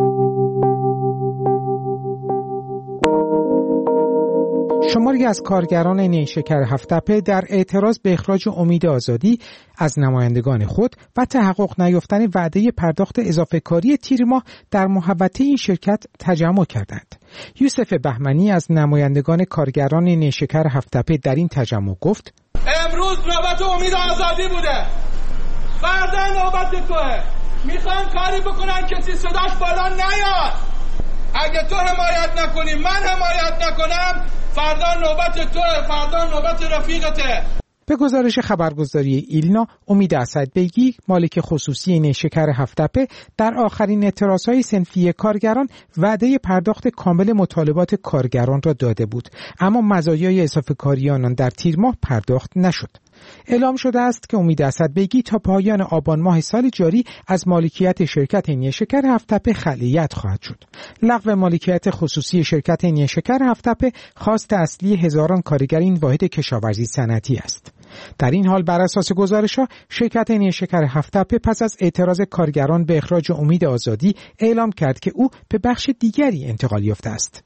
شماری از کارگران نیشکر هفت‌تپه در اعتراض به اخراج امید آزادی از نمایندگان خود و تحقق نیافتن وعده پرداخت اضافه کاری تیر ماه در محوطه این شرکت تجمع کردند. یوسف بهمنی از نمایندگان کارگران نیشکر هفت‌تپه در این تجمع گفت: امروز نوبت امید آزادی بوده، فردا نوبت توه. میخوان کاری بکنن کسی صداش بالا نیاد. اگه تو حمایت نکنی، من حمایت نکنم، فردا نوبت توه، فردا نوبت رفیقته. به گزارش خبرگزاری ایلنا، امید اسدبگی مالک خصوصی نیشکر هفت‌تپه در آخرین اعتراضهای صنفی کارگران وعده پرداخت کامل مطالبات کارگران را داده بود، اما مزایای اضافه کاری آنان در تیر ماه پرداخت نشد. اعلام شده است که امید اسدبگی تا پایان آبان ماه سال جاری از مالکیت شرکت نیشکر هفت‌تپه خلیعت خواهد شد. لغو مالکیت خصوصی شرکت نیشکر هفت‌تپه خواست اصلی هزاران کارگر این واحد کشاورزی صنعتی است. در این حال بر اساس گزارش‌ها شرکت نیشکر هفت‌تپه پس از اعتراض کارگران به اخراج امید آزادی اعلام کرد که او به بخش دیگری انتقال یافته است.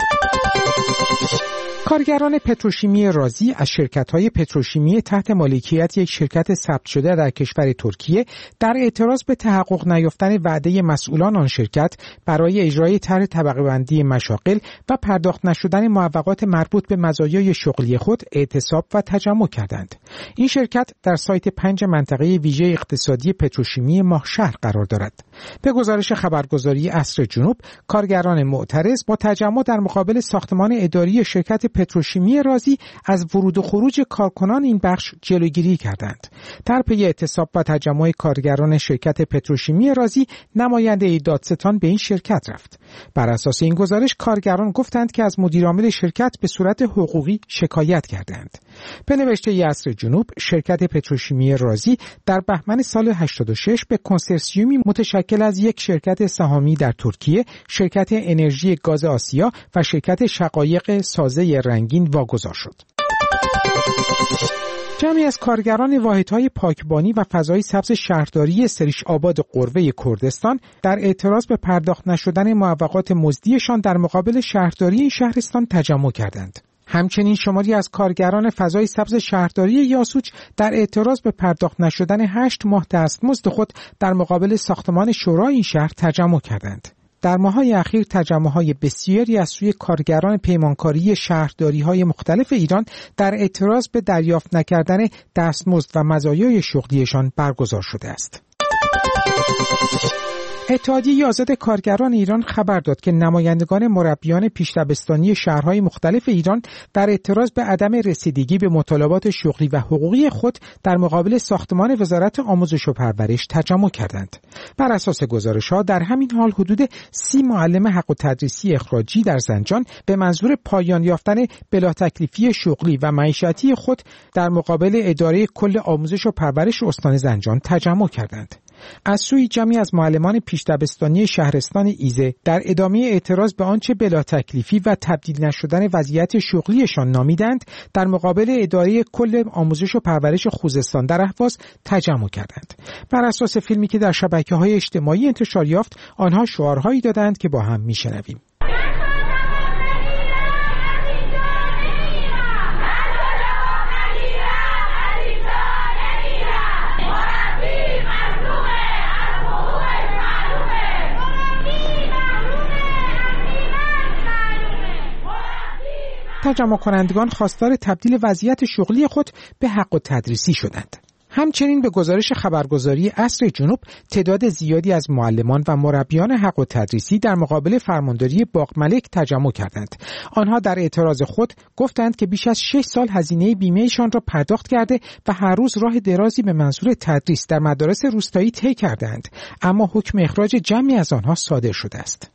کارگران پتروشیمی رازی از شرکت‌های پتروشیمی تحت مالکیت یک شرکت ثبت شده در کشور ترکیه در اعتراض به تحقق نیافتن وعده مسئولان آن شرکت برای اجرای طرح طبقه بندی مشاغل و پرداخت نشدن معوقات مربوط به مزایای شغلی خود اعتصاب و تجمع کردند. این شرکت در سایت پنج منطقه ویژه اقتصادی پتروشیمی ماهشهر قرار دارد. به گزارش خبرگزاری عصر جنوب، کارگران معترض با تجمع در مقابل ساختمان اداری شرکت پتروشیمی رازی از ورود و خروج کارکنان این بخش جلوگیری کردند. در پی اعتصاب و تجمع کارگران شرکت پتروشیمی رازی، نماینده دادستان به این شرکت رفت. بر اساس این گزارش کارگران گفتند که از مدیرعامل شرکت به صورت حقوقی شکایت کردند. به نوشته عصر جنوب، شرکت پتروشیمی رازی در بهمن سال هشتاد و شش به کنسرسیومی متشکل از یک شرکت سهامی در ترکیه، شرکت انرژی گاز آسیا و شرکت شقایق سازه رنگین واگذار شد. جمعی از کارگران واحدهای پاکبانی و فضای سبز شهرداری سریش آباد قروه کردستان در اعتراض به پرداخت نشدن معوقات مزدیشان در مقابل شهرداری این شهرستان تجمع کردند. همچنین شماری از کارگران فضای سبز شهرداری یاسوج در اعتراض به پرداخت نشدن هشت ماه دستمزد خود در مقابل ساختمان شورای این شهر تجمع کردند. در ماه‌های اخیر تجمع‌های بسیاری از سوی کارگران پیمانکاری شهرداری‌های مختلف ایران در اعتراض به دریافت نکردن دستمزد و مزایای شغلیشان برگزار شده است. اتحادیه آزاد کارگران ایران خبر داد که نمایندگان مربیان پیش‌دبستانی شهرهای مختلف ایران در اعتراض به عدم رسیدگی به مطالبات شغلی و حقوقی خود در مقابل ساختمان وزارت آموزش و پرورش تجمع کردند. بر اساس گزارش‌ها در همین حال حدود سی معلم حق التدریسی اخراجی در زنجان به منظور پایان یافتن بلا تکلیفی شغلی و معیشتی خود در مقابل اداره کل آموزش و پرورش استان زنجان تجمع کردند. از سوی جمعی از معلمان پیش‌دبستانی شهرستان ایزه در ادامه اعتراض به آنچه بلا تکلیفی و تبدیل نشدن وضعیت شغلیشان نامیدند در مقابل اداره کل آموزش و پرورش خوزستان در اهواز تجمع کردند. بر اساس فیلمی که در شبکه‌های اجتماعی انتشار یافت آنها شعارهایی دادند که با هم میشنویم. تجمع کنندگان خواستار تبدیل وضعیت شغلی خود به حق التدریسی شدند. همچنین به گزارش خبرگزاری عصر جنوب تعداد زیادی از معلمان و مربیان حق التدریسی در مقابل فرمانداری باغ ملک تجمع کردند. آنها در اعتراض خود گفتند که بیش از شش سال هزینه بیمه‌شان را پرداخت کرده و هر روز راه درازی به منظور تدریس در مدارس روستایی طی کردند، اما حکم اخراج جمعی از آنها صادر شده است.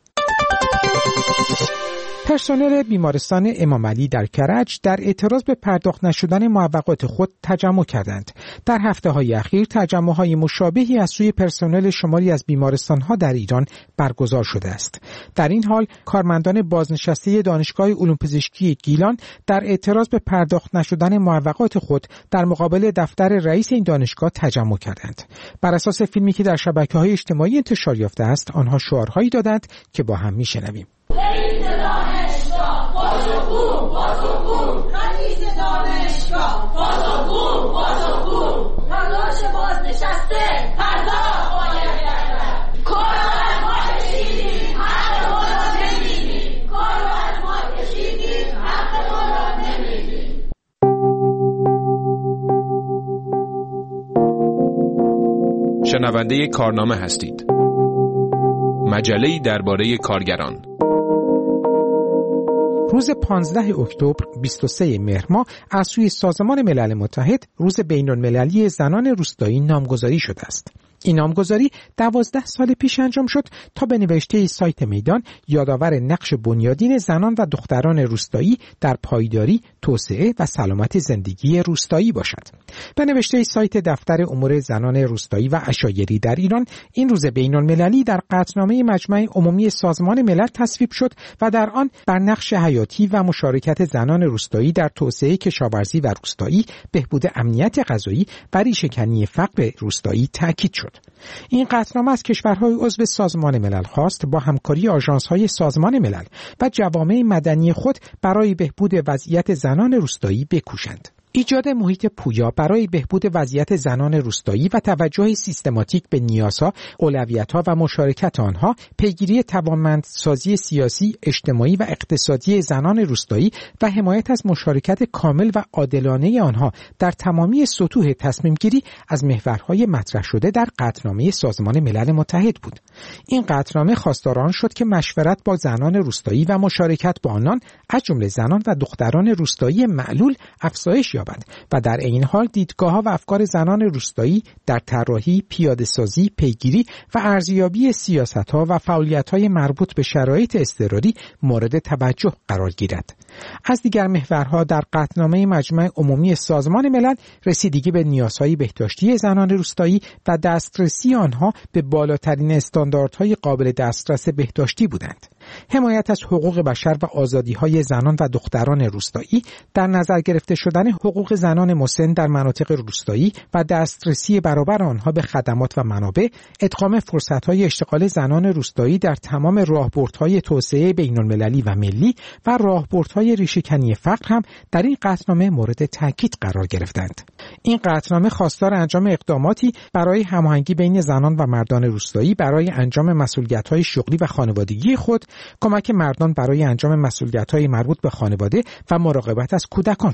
پرسنل بیمارستان امام علی در کرج در اعتراض به پرداخت نشدن معوقات خود تجمع کردند. در هفته‌های اخیر تجمع‌های مشابهی از سوی پرسنل شماری از بیمارستان‌ها در ایران برگزار شده است. در این حال کارمندان بازنشسته دانشگاه علوم پزشکی گیلان در اعتراض به پرداخت نشدن معوقات خود در مقابل دفتر رئیس این دانشگاه تجمع کردند. بر اساس فیلمی که در شبکه‌های اجتماعی انتشار یافته است، آنها شعارهایی دادند که با هم میشنویم. رئیس دانشگاه پاسخگو پاسخگو رئیس دانشگاه پاسخگو پاسخگو تلاش بازنشسته پرداخت باید کردن. کار از ما کشیدیم حق ما را نمیدیم. کار از ما کشیدیم حق ما را نمیدیم. شنونده کارنامه هستید. مجله‌ای درباره کارگران. روز پانزده اکتبر بیست و سوم مهر ماه از سوی سازمان ملل متحد روز بین‌المللی زنان روستایی نامگذاری شده است. این نامگذاری دوازده سال پیش انجام شد تا به نوشته سایت میدان یادآور نقش بنیادین زنان و دختران روستایی در پایداری، توسعه و سلامت زندگی روستایی باشد. به نوشته سایت دفتر امور زنان روستایی و عشایری در ایران، این روز بین‌المللی در قطعنامه مجمع عمومی سازمان ملل تصویب شد و در آن بر نقش حیاتی و مشارکت زنان روستایی در توسعه کشاورزی و روستایی، بهبود امنیت غذایی و ریشه‌کنی فقر روستایی تاکید شد. این قطعنامه از کشورهای عضو سازمان ملل خواست با همکاری آژانس‌های سازمان ملل و جوامع مدنی خود برای بهبود وضعیت زنان روستایی بکوشند. ایجاد محیط پویا برای بهبود وضعیت زنان روستایی و توجه سیستماتیک به نیازها، اولویت‌ها و مشارکت آنها، پیگیری توانمندسازی سیاسی، اجتماعی و اقتصادی زنان روستایی و حمایت از مشارکت کامل و عادلانه آنها در تمامی سطوح تصمیم‌گیری از محورهای مطرح شده در قطعنامه سازمان ملل متحد بود. این قطعنامه خواستار آن شد که مشورت با زنان روستایی و مشارکت با آنان از جمله زنان و دختران روستایی معلول افزایش یابد و در این حال دیدگاه‌ها و افکار زنان روستایی در طراحی، پیاده‌سازی، پیگیری و ارزیابی سیاست‌ها و فعالیت‌های مربوط به شرایط اضطراری مورد توجه قرار گیرد. از دیگر محورها در قطعنامه مجمع عمومی سازمان ملل رسیدگی به نیازهای بهداشتی زنان روستایی و دسترسی آنها به بالاترین استانداردهای قابل دسترس بهداشتی بودند. حمایت از حقوق بشر و آزادی‌های زنان و دختران روستایی، در نظر گرفته شدن حقوق زنان مسن در مناطق روستایی و دسترسی برابر آنها به خدمات و منابع، ادغام فرصت‌های اشتغال زنان روستایی در تمام راهبردهای توسعه بین‌المللی و ملی و راهبردهای ریشه‌کنی فقر هم در این قطعنامه مورد تاکید قرار گرفتند. این قطعنامه خواستار انجام اقداماتی برای هماهنگی بین زنان و مردان روستایی برای انجام مسئولیت‌های شغلی و خانوادگی خود، کمک مردان برای انجام مسئولیت‌های مربوط به خانواده و مراقبت از کودکان شد.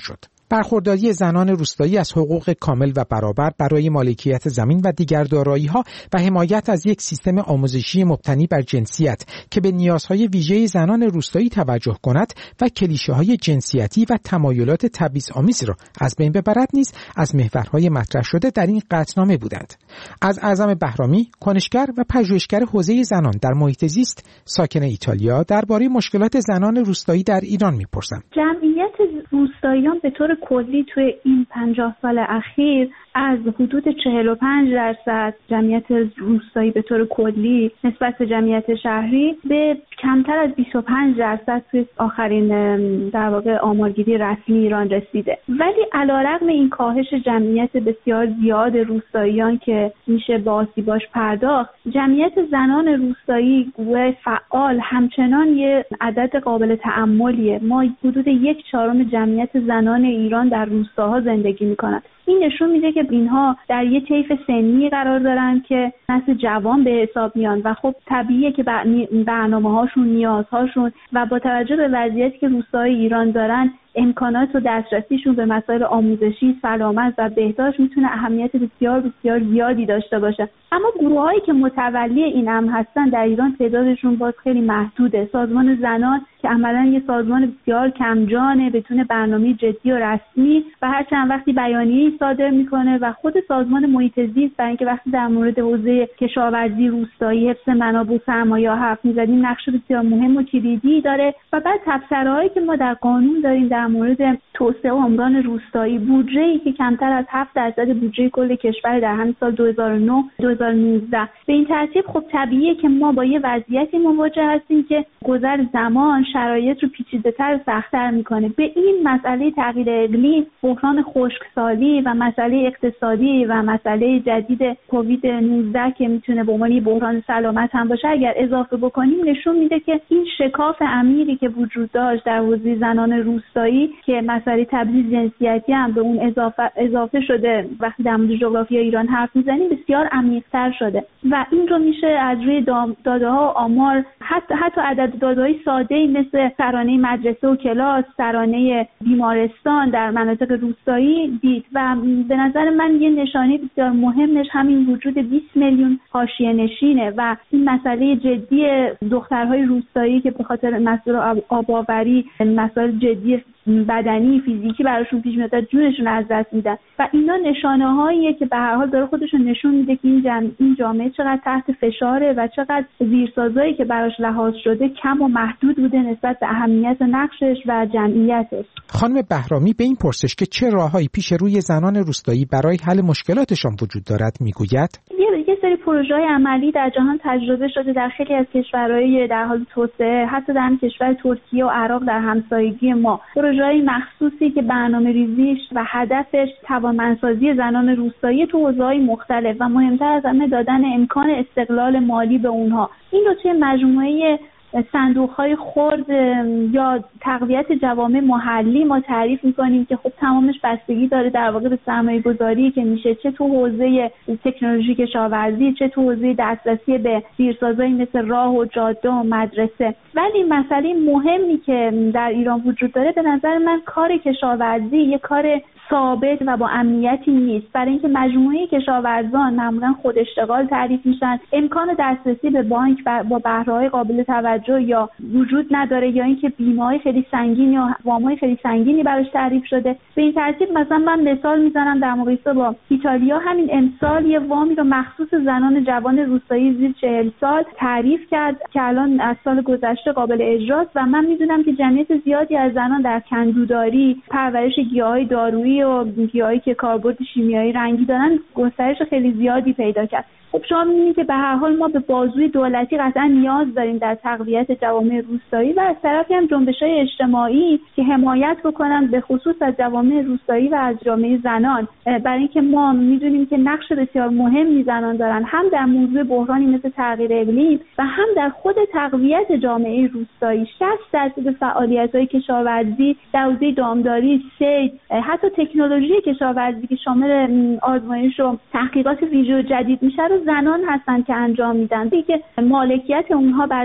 برخورداری زنان روستایی از حقوق کامل و برابر برای مالکیت زمین و دیگر دارایی‌ها و حمایت از یک سیستم آموزشی مبتنی بر جنسیت که به نیازهای ویژه زنان روستایی توجه کند و کلیشه‌های جنسیتی و تمایلات تبعیض‌آمیز را از بین ببرد نیز از محورهای مطرح شده در این قطعنامه بودند. از اعظم بهرامی، کنشگر و پژوهشگر حوزه زنان در محیط زیست ساکن ایتالیا درباره مشکلات زنان روستایی در ایران می‌پرسم. جمعیت روستاییان به طور کلی توی این پنجاه سال اخیر از حدود چهل و پنج درصد جمعیت روستایی به طور کلی نسبت به جمعیت شهری به کمتر از بیست و پنج درصد توی آخرین در واقع آمارگیری رسمی ایران رسیده. ولی علیرغم این کاهش جمعیت بسیار زیاد روستاییان که میشه با آسیباش پرداخت، جمعیت زنان روستایی گروه فعال همچنان یه عدد قابل تأملیه. ما حدود یک چهارم جمعیت زنان ایران در روستاها زندگی میکنن. این نشون میده که اینها در یه طیف سنی قرار دارن که نسل جوان به حساب میان و خب طبیعیه که برنامه‌هاشون، نیازهاشون و با توجه به وضعیتی که روستاهای ایران دارن امکانات و دسترسیشون به مسائل آموزشی، سلامت و بهداشت میتونه اهمیت بسیار بسیار زیادی داشته باشه. اما گروهایی که متولی این امر هستن در ایران تعدادشون باز خیلی محدوده. سازمان زنان که عملاً یه سازمان بسیار کمجانه بدون برنامه جدی و رسمی و هر چند وقتی بیانیه‌ای صادر میکنه و خود سازمان محیط زیست برای اینکه وقتی در مورد حوزه کشاورزی روستایی، حفظ منابع و سرمایه حرف میزنیم نقش بسیار مهم و کلیدی داره و بعد تبصره‌هایی که ما در قانون داریم در مورد توسعه و عمران روستایی، بودجه‌ای که کمتر از هفت درصد بودجه کل کشور در همین سال دو هزار و نه دو هزار و نوزده به این ترتیب خب طبیعیه که ما با یه وضعیتی مواجه هستیم که گذر زمان شرایط رو پیچیده‌تر و سخت‌تر می‌کنه. به این مسئله تغییر اقلیم، بحران خشکسالی و مسئله اقتصادی و مسئله جدید کووید نوزده که میتونه به عنوان بحران سلامت هم باشه اگر اضافه بکنیم نشون میده که این شکاف عمیقی که وجود داشت در حوزه زنان روستایی که مسئله تبعیض جنسیتی هم به اون اضافه اضافه شده وقتی در مورد جغرافی ایران حرف میزنیم بسیار عمیق‌تر شده و این رو میشه از روی داده‌ها آمار حتی حتی عدد داده‌های ساده‌ای مثل سرانه مدرسه و کلاس، سرانه بیمارستان در مناطق روستایی دید و به نظر من یه نشانه بسیار مهمش همین وجود بیست میلیون حاشیه نشینه و این مسئله جدی دخترهای روستایی که به خاطر مسائل آب‌آوری مسائل جدی بدنی فیزیکی براشون پیش میاد جونشون از دست میدن و اینا نشانه‌هاییه که به هر حال داره خودشون نشون میده که این جمع این جامعه چقدر تحت فشاره و چقدر زیرسازایی که براش لحاظ شده کم و محدود بوده نسبت به اهمیت نقشش و جمعیتش. خانم بهرامی به این پرسش که چه راههایی پیش روی زنان روستایی برای حل مشکلاتشان وجود دارد میگوید یه یه سری پروژه‌های عملی در جهان تجربه شده در خیلی از کشورهای در حال توسعه، حتی در کشور ترکیه و عراق در همسایگی ما، پروژه‌های مخصوصی که برنامه‌ریزیش و هدفش توانمندسازی زنان روستایی تو حوزه‌های مختلف و مهمتر از همه دادن امکان استقلال مالی به اونها. این رو توی مجموعه صندوق‌های خرد یا تقویت جوامع محلی ما تعریف می‌کنیم که خب تمامش بستگی داره در واقع به سرمایه‌گذاری که میشه چه تو حوزه تکنولوژی کشاورزی چه تو حوزه دسترسی به زیرسازایی مثل راه و جاده و مدرسه. ولی مسئله مهمی که در ایران وجود داره به نظر من کار کشاورزی یک کار ثابت و با امنیتی نیست، برای اینکه مجموعه کشاورزان معمولا خود اشتغال تعریف میشن، امکان دسترسی به بانک با بهره‌های قابل توجه یا وجود نداره یا اینکه بیمه‌های خیلی سنگین یا وام‌های خیلی سنگینی براش تعریف شده. به این ترتیب مثلا من مثال میزنم در مقایسه با ایتالیا، همین امسال یه وامی رو مخصوص زنان جوان روستایی زیر چهل سال تعریف کرد که الان از سال گذشته قابل اجراست و من میدونم که جمعیت زیادی از زنان در کندوداری، پرورش گیاهای دارویی و گیاهایی که کاربرد شیمیایی رنگی دارن گسترش خیلی زیادی پیدا کرد. خب شما می‌بینید که به هر حال ما به بازوی دولتی قطعا نیاز داریم در تقویت جوامع روستایی و از طرفی هم جنبش‌های اجتماعی که حمایت بکنن به خصوص از جوامع روستایی و از جامعه زنان، برای اینکه ما می‌دونیم که نقش بسیار مهمی زنان دارن هم در موضوع بحرانی مثل تغییر اقلیم و هم در خود تقویت جامعه روستایی. شصت درصد فعالیت‌های کشاورزی در حوزه دامداری، صید، حتی تکنولوژی کشاورزی که شامل آزمایش و تحقیقات ویژه جدید میشه رو زنان هستن که انجام میدن. دیگه مالکیت اونها بر زمین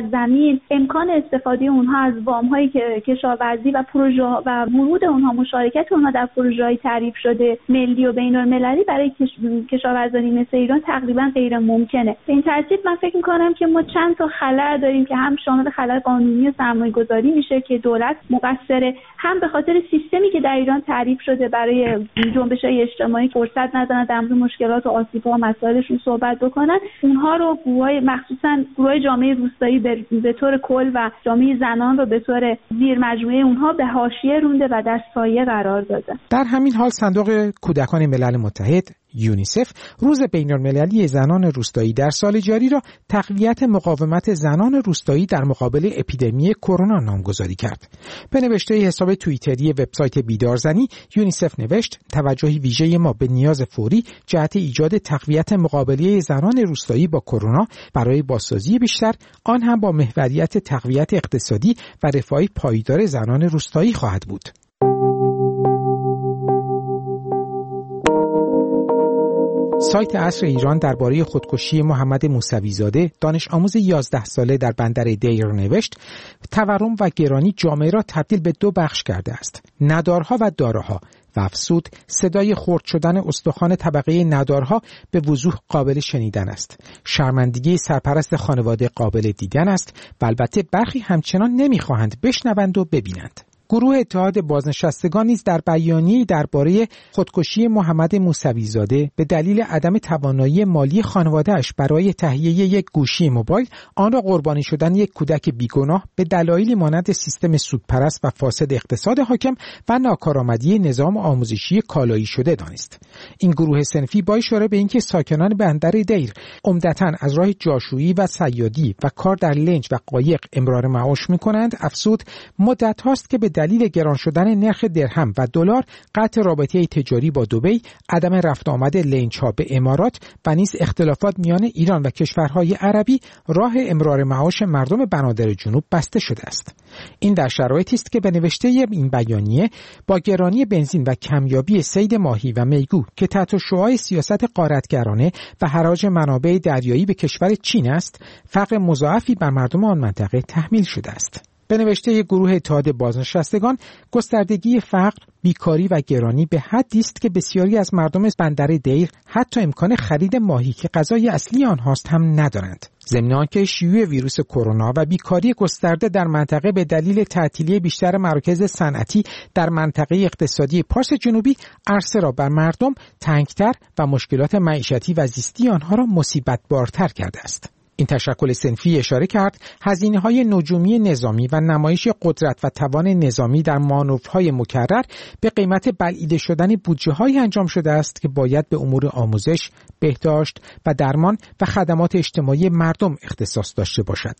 این امکان استفاده اونها از وام‌هایی که کشاورزی و پروژه و ورود اونها، مشارکت اونها در پروژه‌های تعریف شده ملی و بین‌المللی برای کشاورزانی مثل ایران تقریبا غیر ممکنه. به این ترتیب من فکر می‌کنم که ما چند تا خلأ داریم که هم شامل خلأ قانونی و سرمایه‌گذاری میشه که دولت مقصره، هم به خاطر سیستمی که در ایران تعریف شده برای جنبش‌های اجتماعی فرصت ندارن در مورد مشکلات و آسیب‌ها و مسائلشون صحبت بکنن. اونها رو گروهای مخصوصاً گروهای جامعه روستایی به طور کل و جامعه زنان رو به طور زیر مجموعه اونها به حاشیه رونده و در سایه قرار داده. در همین حال صندوق کودکان ملل متحد یونیسف روز بین‌المللی زنان روستایی در سال جاری را تقویت مقاومت زنان روستایی در مقابل اپیدمی کرونا نامگذاری کرد. به نوشته حساب توییتری وبسایت بیدارزنی، یونیسف نوشت توجهی ویژه ما به نیاز فوری جهت ایجاد تقویت مقابله زنان روستایی با کرونا برای بازسازی بیشتر، آن هم با محوریت تقویت اقتصادی و رفاه پایدار زنان روستایی خواهد بود. سایت عصر ایران درباره خودکشی محمد موسوی‌زاده دانش آموز یازده ساله در بندر دیر نوشت تورم و گرانی جامعه را تبدیل به دو بخش کرده است، ندارها و دارها، و افزود صدای خرد شدن استخوان طبقه ندارها به وضوح قابل شنیدن است. شرمندگی سرپرست خانواده قابل دیدن است و البته برخی همچنان نمیخواهند بشنوند و ببینند. گروه اتحاد بازنشستگان نیز در بیانیه‌ای درباره خودکشی محمد موسوی‌زاده به دلیل عدم توانایی مالی خانواده‌اش برای تهیه یک گوشی موبایل آن را قربانی شدن یک کودک بیگناه به دلایلی مانند سیستم سودپرست و فاسد اقتصاد حاکم و ناکارآمدی نظام آموزشی کالایی شده دانست. این گروه صنفی با اشاره به اینکه ساکنان بندر دیر عمدتاً از راه جاشویی و صیادی و کار در لنج و قایق امرار معاش می‌کنند، افزود مدت هاست که به دلیل گران شدن نرخ درهم و دلار، قطع رابطه تجاری با دبی، عدم رفت آمد لنج‌ها به امارات و نیز اختلافات میان ایران و کشورهای عربی راه امرار معاش مردم بنادر جنوب بسته شده است. این در شرایطی است که به نوشته این بیانیه با گرانی بنزین و کمیابی صید ماهی و میگو که تحت شعاع سیاست غارتگرانه و حراج منابع دریایی به کشور چین است، فقر مضاعفی بر مردم آن منطقه تحمیل شده است. به نوشته گروه اتحاد بازنشستگان، گستردگی فقر، بیکاری و گرانی به حدی است که بسیاری از مردم بندر دیر حتی امکان خرید ماهی که غذای اصلی آنهاست هم ندارند. ضمن آنکه شیوع ویروس کرونا و بیکاری گسترده در منطقه به دلیل تعطیلی بیشتر مراکز صنعتی در منطقه اقتصادی پارس جنوبی عرصه را بر مردم تنگتر و مشکلات معیشتی و زیستی آنها را مصیبت بارتر کرده است. این تشکل صنفی اشاره کرد هزینه‌های نجومی نظامی و نمایش قدرت و توان نظامی در مانورهای مکرر به قیمت بلعیده شدن بودجه‌های انجام شده است که باید به امور آموزش، بهداشت و درمان و خدمات اجتماعی مردم اختصاص داشته باشد.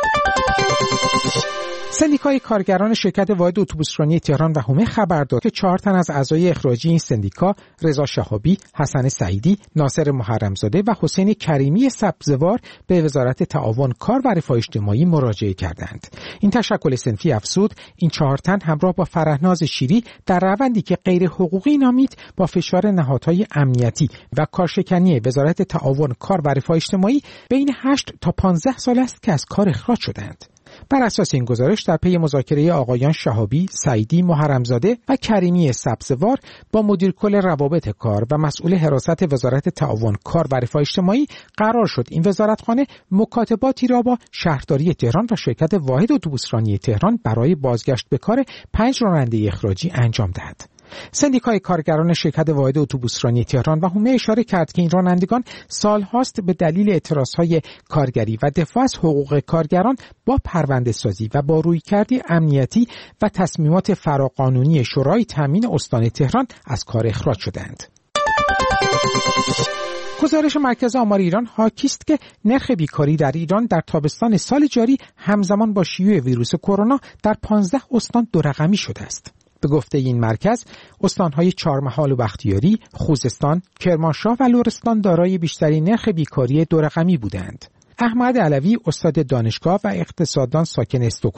سندیکای کارگران شرکت واحد اتوبوسرانی تهران و حومه خبر داد که چهار تن از اعضای اخراجی این سندیکا، رضا شهابی، حسن سعیدی، ناصر محرمزاده و حسین کریمی سبزوار، به وزارت تعاون کار و رفاه اجتماعی مراجعه کردند. این تشکل صنفی افزود این چهار تن همراه با فرهناز شیری در روندی که غیر حقوقی نامید با فشار نهادهای امنیتی و کارشکنی وزارت تعاون کار و رفاه اجتماعی بین هشت تا پانزده سال است که از کار اخراج شدند. بر اساس این گزارش در پی مذاکره آقایان شهابی، سعیدی، محرمزاده و کریمی سبزوار با مدیر کل روابط کار و مسئول حراست وزارت تعاون کار و رفاه اجتماعی قرار شد این وزارتخانه مکاتباتی را با شهرداری تهران و شرکت واحد اتوبوسرانی تهران برای بازگشت به کار پنج راننده اخراجی انجام دهد. سندیکای کارگران شرکت واحد اتوبوسرانی تهران و حومه اشاره کرد که این رانندگان سالهاست به دلیل اعتراضهای کارگری و دفاع از حقوق کارگران با پرونده سازی و با رویکردی امنیتی و تصمیمات فراقانونی شورای تامین استان تهران از کار اخراج شدند. گزارش مرکز آمار ایران حاکی است که نرخ بیکاری در ایران در تابستان سال جاری همزمان با شیوع ویروس کرونا در پانزده استان دو رقمی شده است. به گفته این مرکز، استانهای چهارمحال و بختیاری، خوزستان، کرمانشاه و لرستان دارای بیشترین نرخ بیکاری دو رقمی بودند. احمد علوی، استاد دانشگاه و اقتصاددان ساکن استکهلم: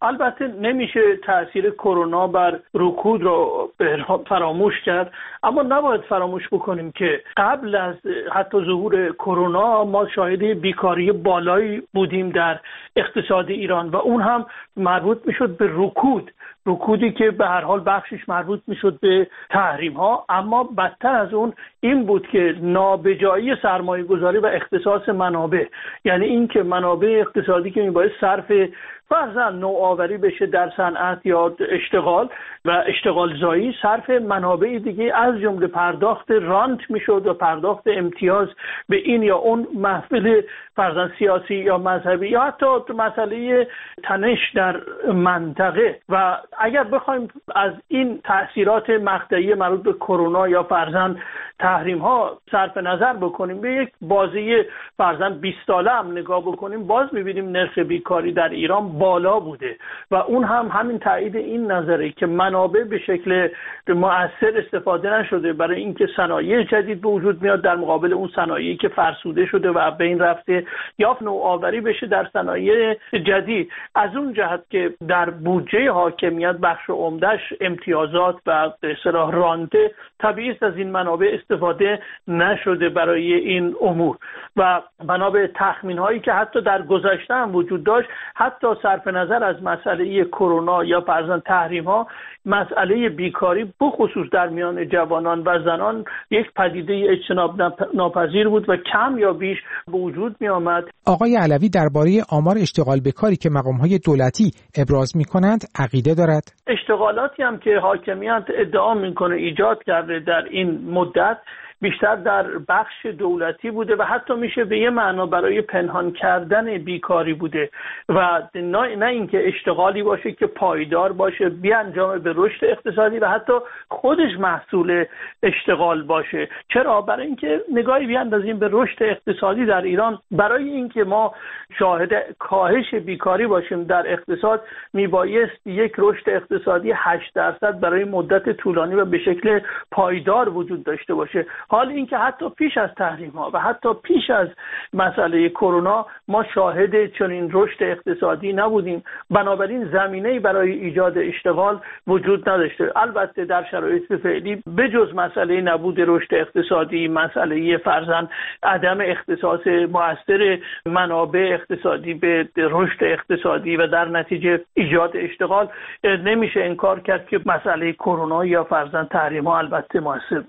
البته نمیشه تاثیر کرونا بر رکود رو فراموش کرد، اما نباید فراموش بکنیم که قبل از حتی ظهور کرونا ما شاهد بیکاری بالایی بودیم در اقتصاد ایران و اون هم مربوط میشد به رکود رکودی که به هر حال بخشش مربوط میشد به تحریم ها، اما بدتر از اون این بود که نابجایی سرمایه گذاری و اختصاص منابع، یعنی این که منابع اقتصادی که میباید صرف فرضاً نوآوری بشه در صنعت یا اشتغال و اشتغال زایی، صرف منابع دیگه از جمله پرداخت رانت میشد و پرداخت امتیاز به این یا اون محفل فرضاً سیاسی یا مذهبی یا حتی مسئله تنش در منطقه. و اگر بخوایم از این تأثیرات مقطعی مربوط به کرونا یا فرضاً تحریم ها صرف نظر بکنیم، به یک بازی فرضاً بیست ساله هم نگاه بکنیم، باز می‌بینیم نرخ بیکاری در ایران بالا بوده و اون هم همین تایید این نظره که منابع به شکل مؤثر استفاده نشده برای اینکه صنایع جدید به وجود میاد در مقابل اون صنایعی که فرسوده شده و بین رفته، یا نوآوری بشه در صنایع جدید. از اون جهت که در بودجه حاکمیت بخش عمده‌اش امتیازات و به اصطلاح رانته، طبیعی است از این منابع استفاده نشده برای این امور و بنا به تخمین‌هایی که حتی در گذشته هم وجود داشت، حتی صرف نظر از مسئله کرونا یا فرضاً تحریم‌ها، مسئله بیکاری بخصوص در میان جوانان و زنان یک پدیده اجتناب ناپذیر بود و کم یا بیش به وجود می آمد. آقای علوی درباره آمار اشتغال به کاری که مقام‌های دولتی ابراز می‌کنند عقیده دارد؟ اشتغالاتی هم که حاکمیت ادعا می‌کنه ایجاد کرده در این مدت بیشتر در بخش دولتی بوده و حتی میشه به یه معنا برای پنهان کردن بیکاری بوده و نه, نه اینکه اشتغالی باشه که پایدار باشه، بیانجامه به رشد اقتصادی و حتی خودش محصول اشتغال باشه. چرا؟ برای اینکه نگاهی بیاندازیم به رشد اقتصادی در ایران، برای اینکه ما شاهد کاهش بیکاری باشیم در اقتصاد میبایست یک رشد اقتصادی هشت درصد برای مدت طولانی و به شکل پایدار وجود داشته باشه. حال اینکه حتی پیش از تحریم ها و حتی پیش از مسئله کرونا ما شاهد چنین رشد اقتصادی نبودیم، بنابراین زمینه‌ای برای ایجاد اشتغال وجود نداشته. البته در شرایط فعلی بجز مسئله نبود رشد اقتصادی، مسئله فرضاً عدم اختصاص مؤثر منابع اقتصادی به رشد اقتصادی و در نتیجه ایجاد اشتغال، نمیشه انکار کرد که مسئله کرونا یا فرضاً تحریم ها البته مؤثر.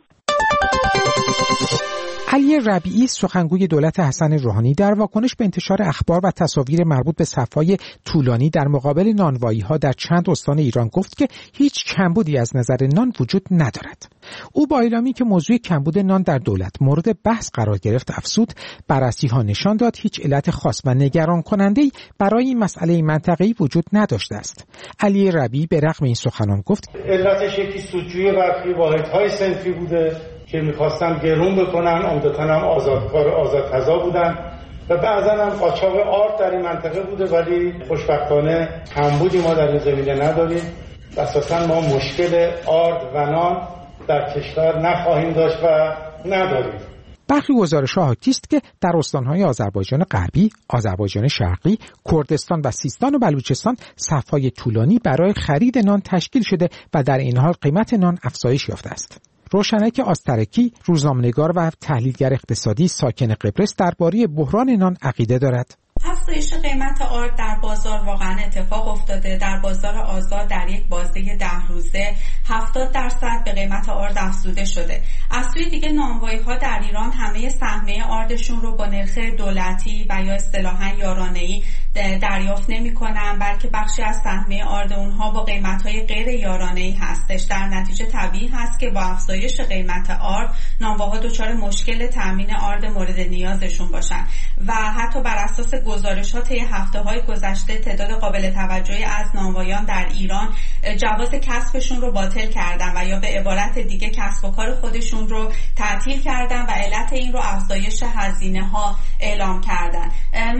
علی ربیعی سخنگوی دولت حسن روحانی در واکنش به انتشار اخبار و تصاویر مربوط به صف‌های طولانی در مقابل نانوایی‌ها در چند استان ایران گفت که هیچ کمبودی از نظر نان وجود ندارد. او با اعلامی که موضوع کمبود نان در دولت مورد بحث قرار گرفت افزود بررسی‌ها نشان داد هیچ علت خاص و نگران کننده‌ای برای این مسئله منطقه‌ای وجود نداشته است. علی ربیعی به رغم این سخنان گفت علتش یکی سودجویی برخی واحدهای صنفی بوده که می‌خواستن گرون بکنن، عمدتاً هم آزادکار آزادتزا بودن و بعضاً هم قاچاق آرد در این منطقه بوده، ولی خوشبختانه کمبودی ما در این زمینه نداریم و اساساً ما مشکل آرد و نان در کشور نخواهیم داشت و نداریم. برخی گزارش‌ها حاکی است که در استان‌های آذربایجان غربی، آذربایجان شرقی، کردستان و سیستان و بلوچستان صف‌های طولانی برای خرید نان تشکیل شده و در این حال قیمت نان افزایش یافته است. روشنک آسترکی، روزنامه‌نگار و تحلیلگر اقتصادی ساکن قبرس درباره بحران نان عقیده دارد. افزایش قیمت آرد در بازار واقعا اتفاق افتاده. در بازار آزاد در یک بازه ده روزه هفتاد درصد به قیمت آرد افزوده شده. از سوی دیگه نانوایی‌ها در ایران همه سهمیه آردشون رو با نرخ دولتی و یا اصطلاحاً یارانه‌ای دریافت نمی‌کنن، بلکه بخشی از سهمیه آرد اونها با قیمت‌های غیر یارانه‌ای هستش. در نتیجه طبیعی هست که با افزایش قیمت آرد نانواها دچار مشکل تامین آرد مورد نیازشون باشن و حتی بر اساس گزارشات طی هفته‌های گذشته تعداد قابل توجهی از نانوایان در ایران جواز کسبشون رو باطل کردن و یا به عبارت دیگه کسب و کار خودشون رو تعطیل کردن و علت این رو افزایش هزینه‌ها اعلام کردن.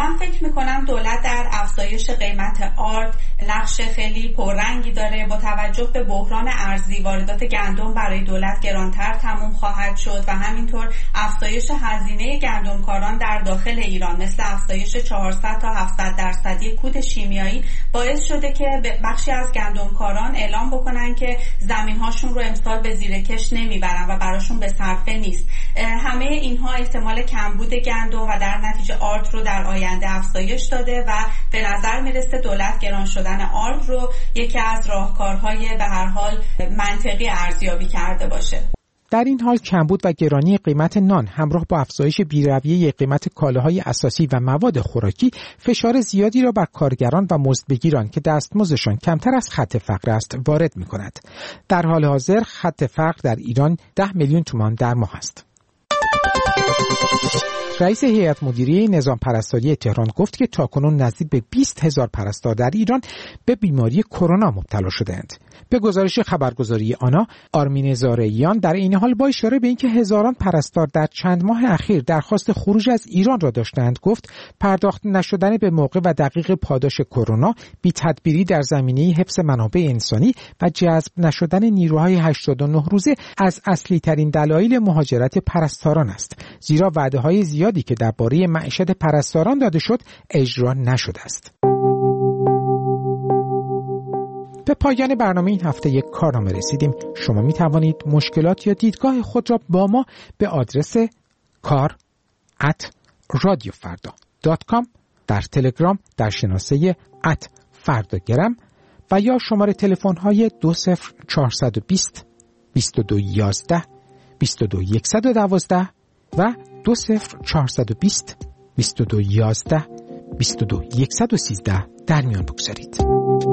من فکر میکنم دولت در افزایش قیمت آرد نقش خیلی پررنگی داره. با توجه به بحران ارزی واردات گندم برای دولت گرانتر تموم خواهد شد و همینطور افزایش هزینه گندمکاران در داخل ایران مثل افزایش چهارصد تا هفتصد درصدی کود شیمیایی باعث شده که بخشی از گندمکاران اعلام بکنن که زمین‌هاشون رو امسال به زیرکش نمیبرن و براشون به صرفه نیست. همه اینها احتمال کمبود گندم و در نتیجه آرد رو در آینده افزایش داده و به نظر میرسه دولت گران شدن آرد رو یکی از راهکارهای به هر حال منطقی ارزیابی کرده باشه. در این حال کمبود و گرانی قیمت نان همراه با افزایش بی‌رویه قیمت کالاهای اساسی و مواد خوراکی فشار زیادی را بر کارگران و مزدبگیران که دستمزدشان کمتر از خط فقر است وارد می‌کند. در حال حاضر خط فقر در ایران ده میلیون تومان در ماه است. رئیس هیئت مدیره نظام پرستاری تهران گفت که تاکنون نزدیک به بیست هزار پرستار در ایران به بیماری کرونا مبتلا شدند. به گزارش خبرگزاری آنا، آرمین زارعیان در این حال با اشاره به اینکه هزاران پرستار در چند ماه اخیر درخواست خروج از ایران را داشتند گفت پرداخت نشدن به موقع و دقیق پاداش کرونا، بی‌تدبیری در زمینه حفظ منابع انسانی و جذب نشدن نیروهای هشتاد و نه روزه از اصلی ترین دلایل مهاجرت پرستاران است، زیرا وعده‌های زیادی که درباره معیشت پرستاران داده شد اجرا نشده است. به پایان برنامه این هفته یک کارنامه رسیدیم. شما می توانید مشکلات یا دیدگاه خود را با ما به آدرس کار ات رادیو فردا دات کام در تلگرام در شناسه ات فرداگرم و یا شماره تلفن های دو صفر چهارصد و بیست بیست و دو یازده بیست و دو صد و دوازده و دو صفر چهارصد و بیست بیست و دو یازده بیست و دو صد و سیزده در میان بگذارید.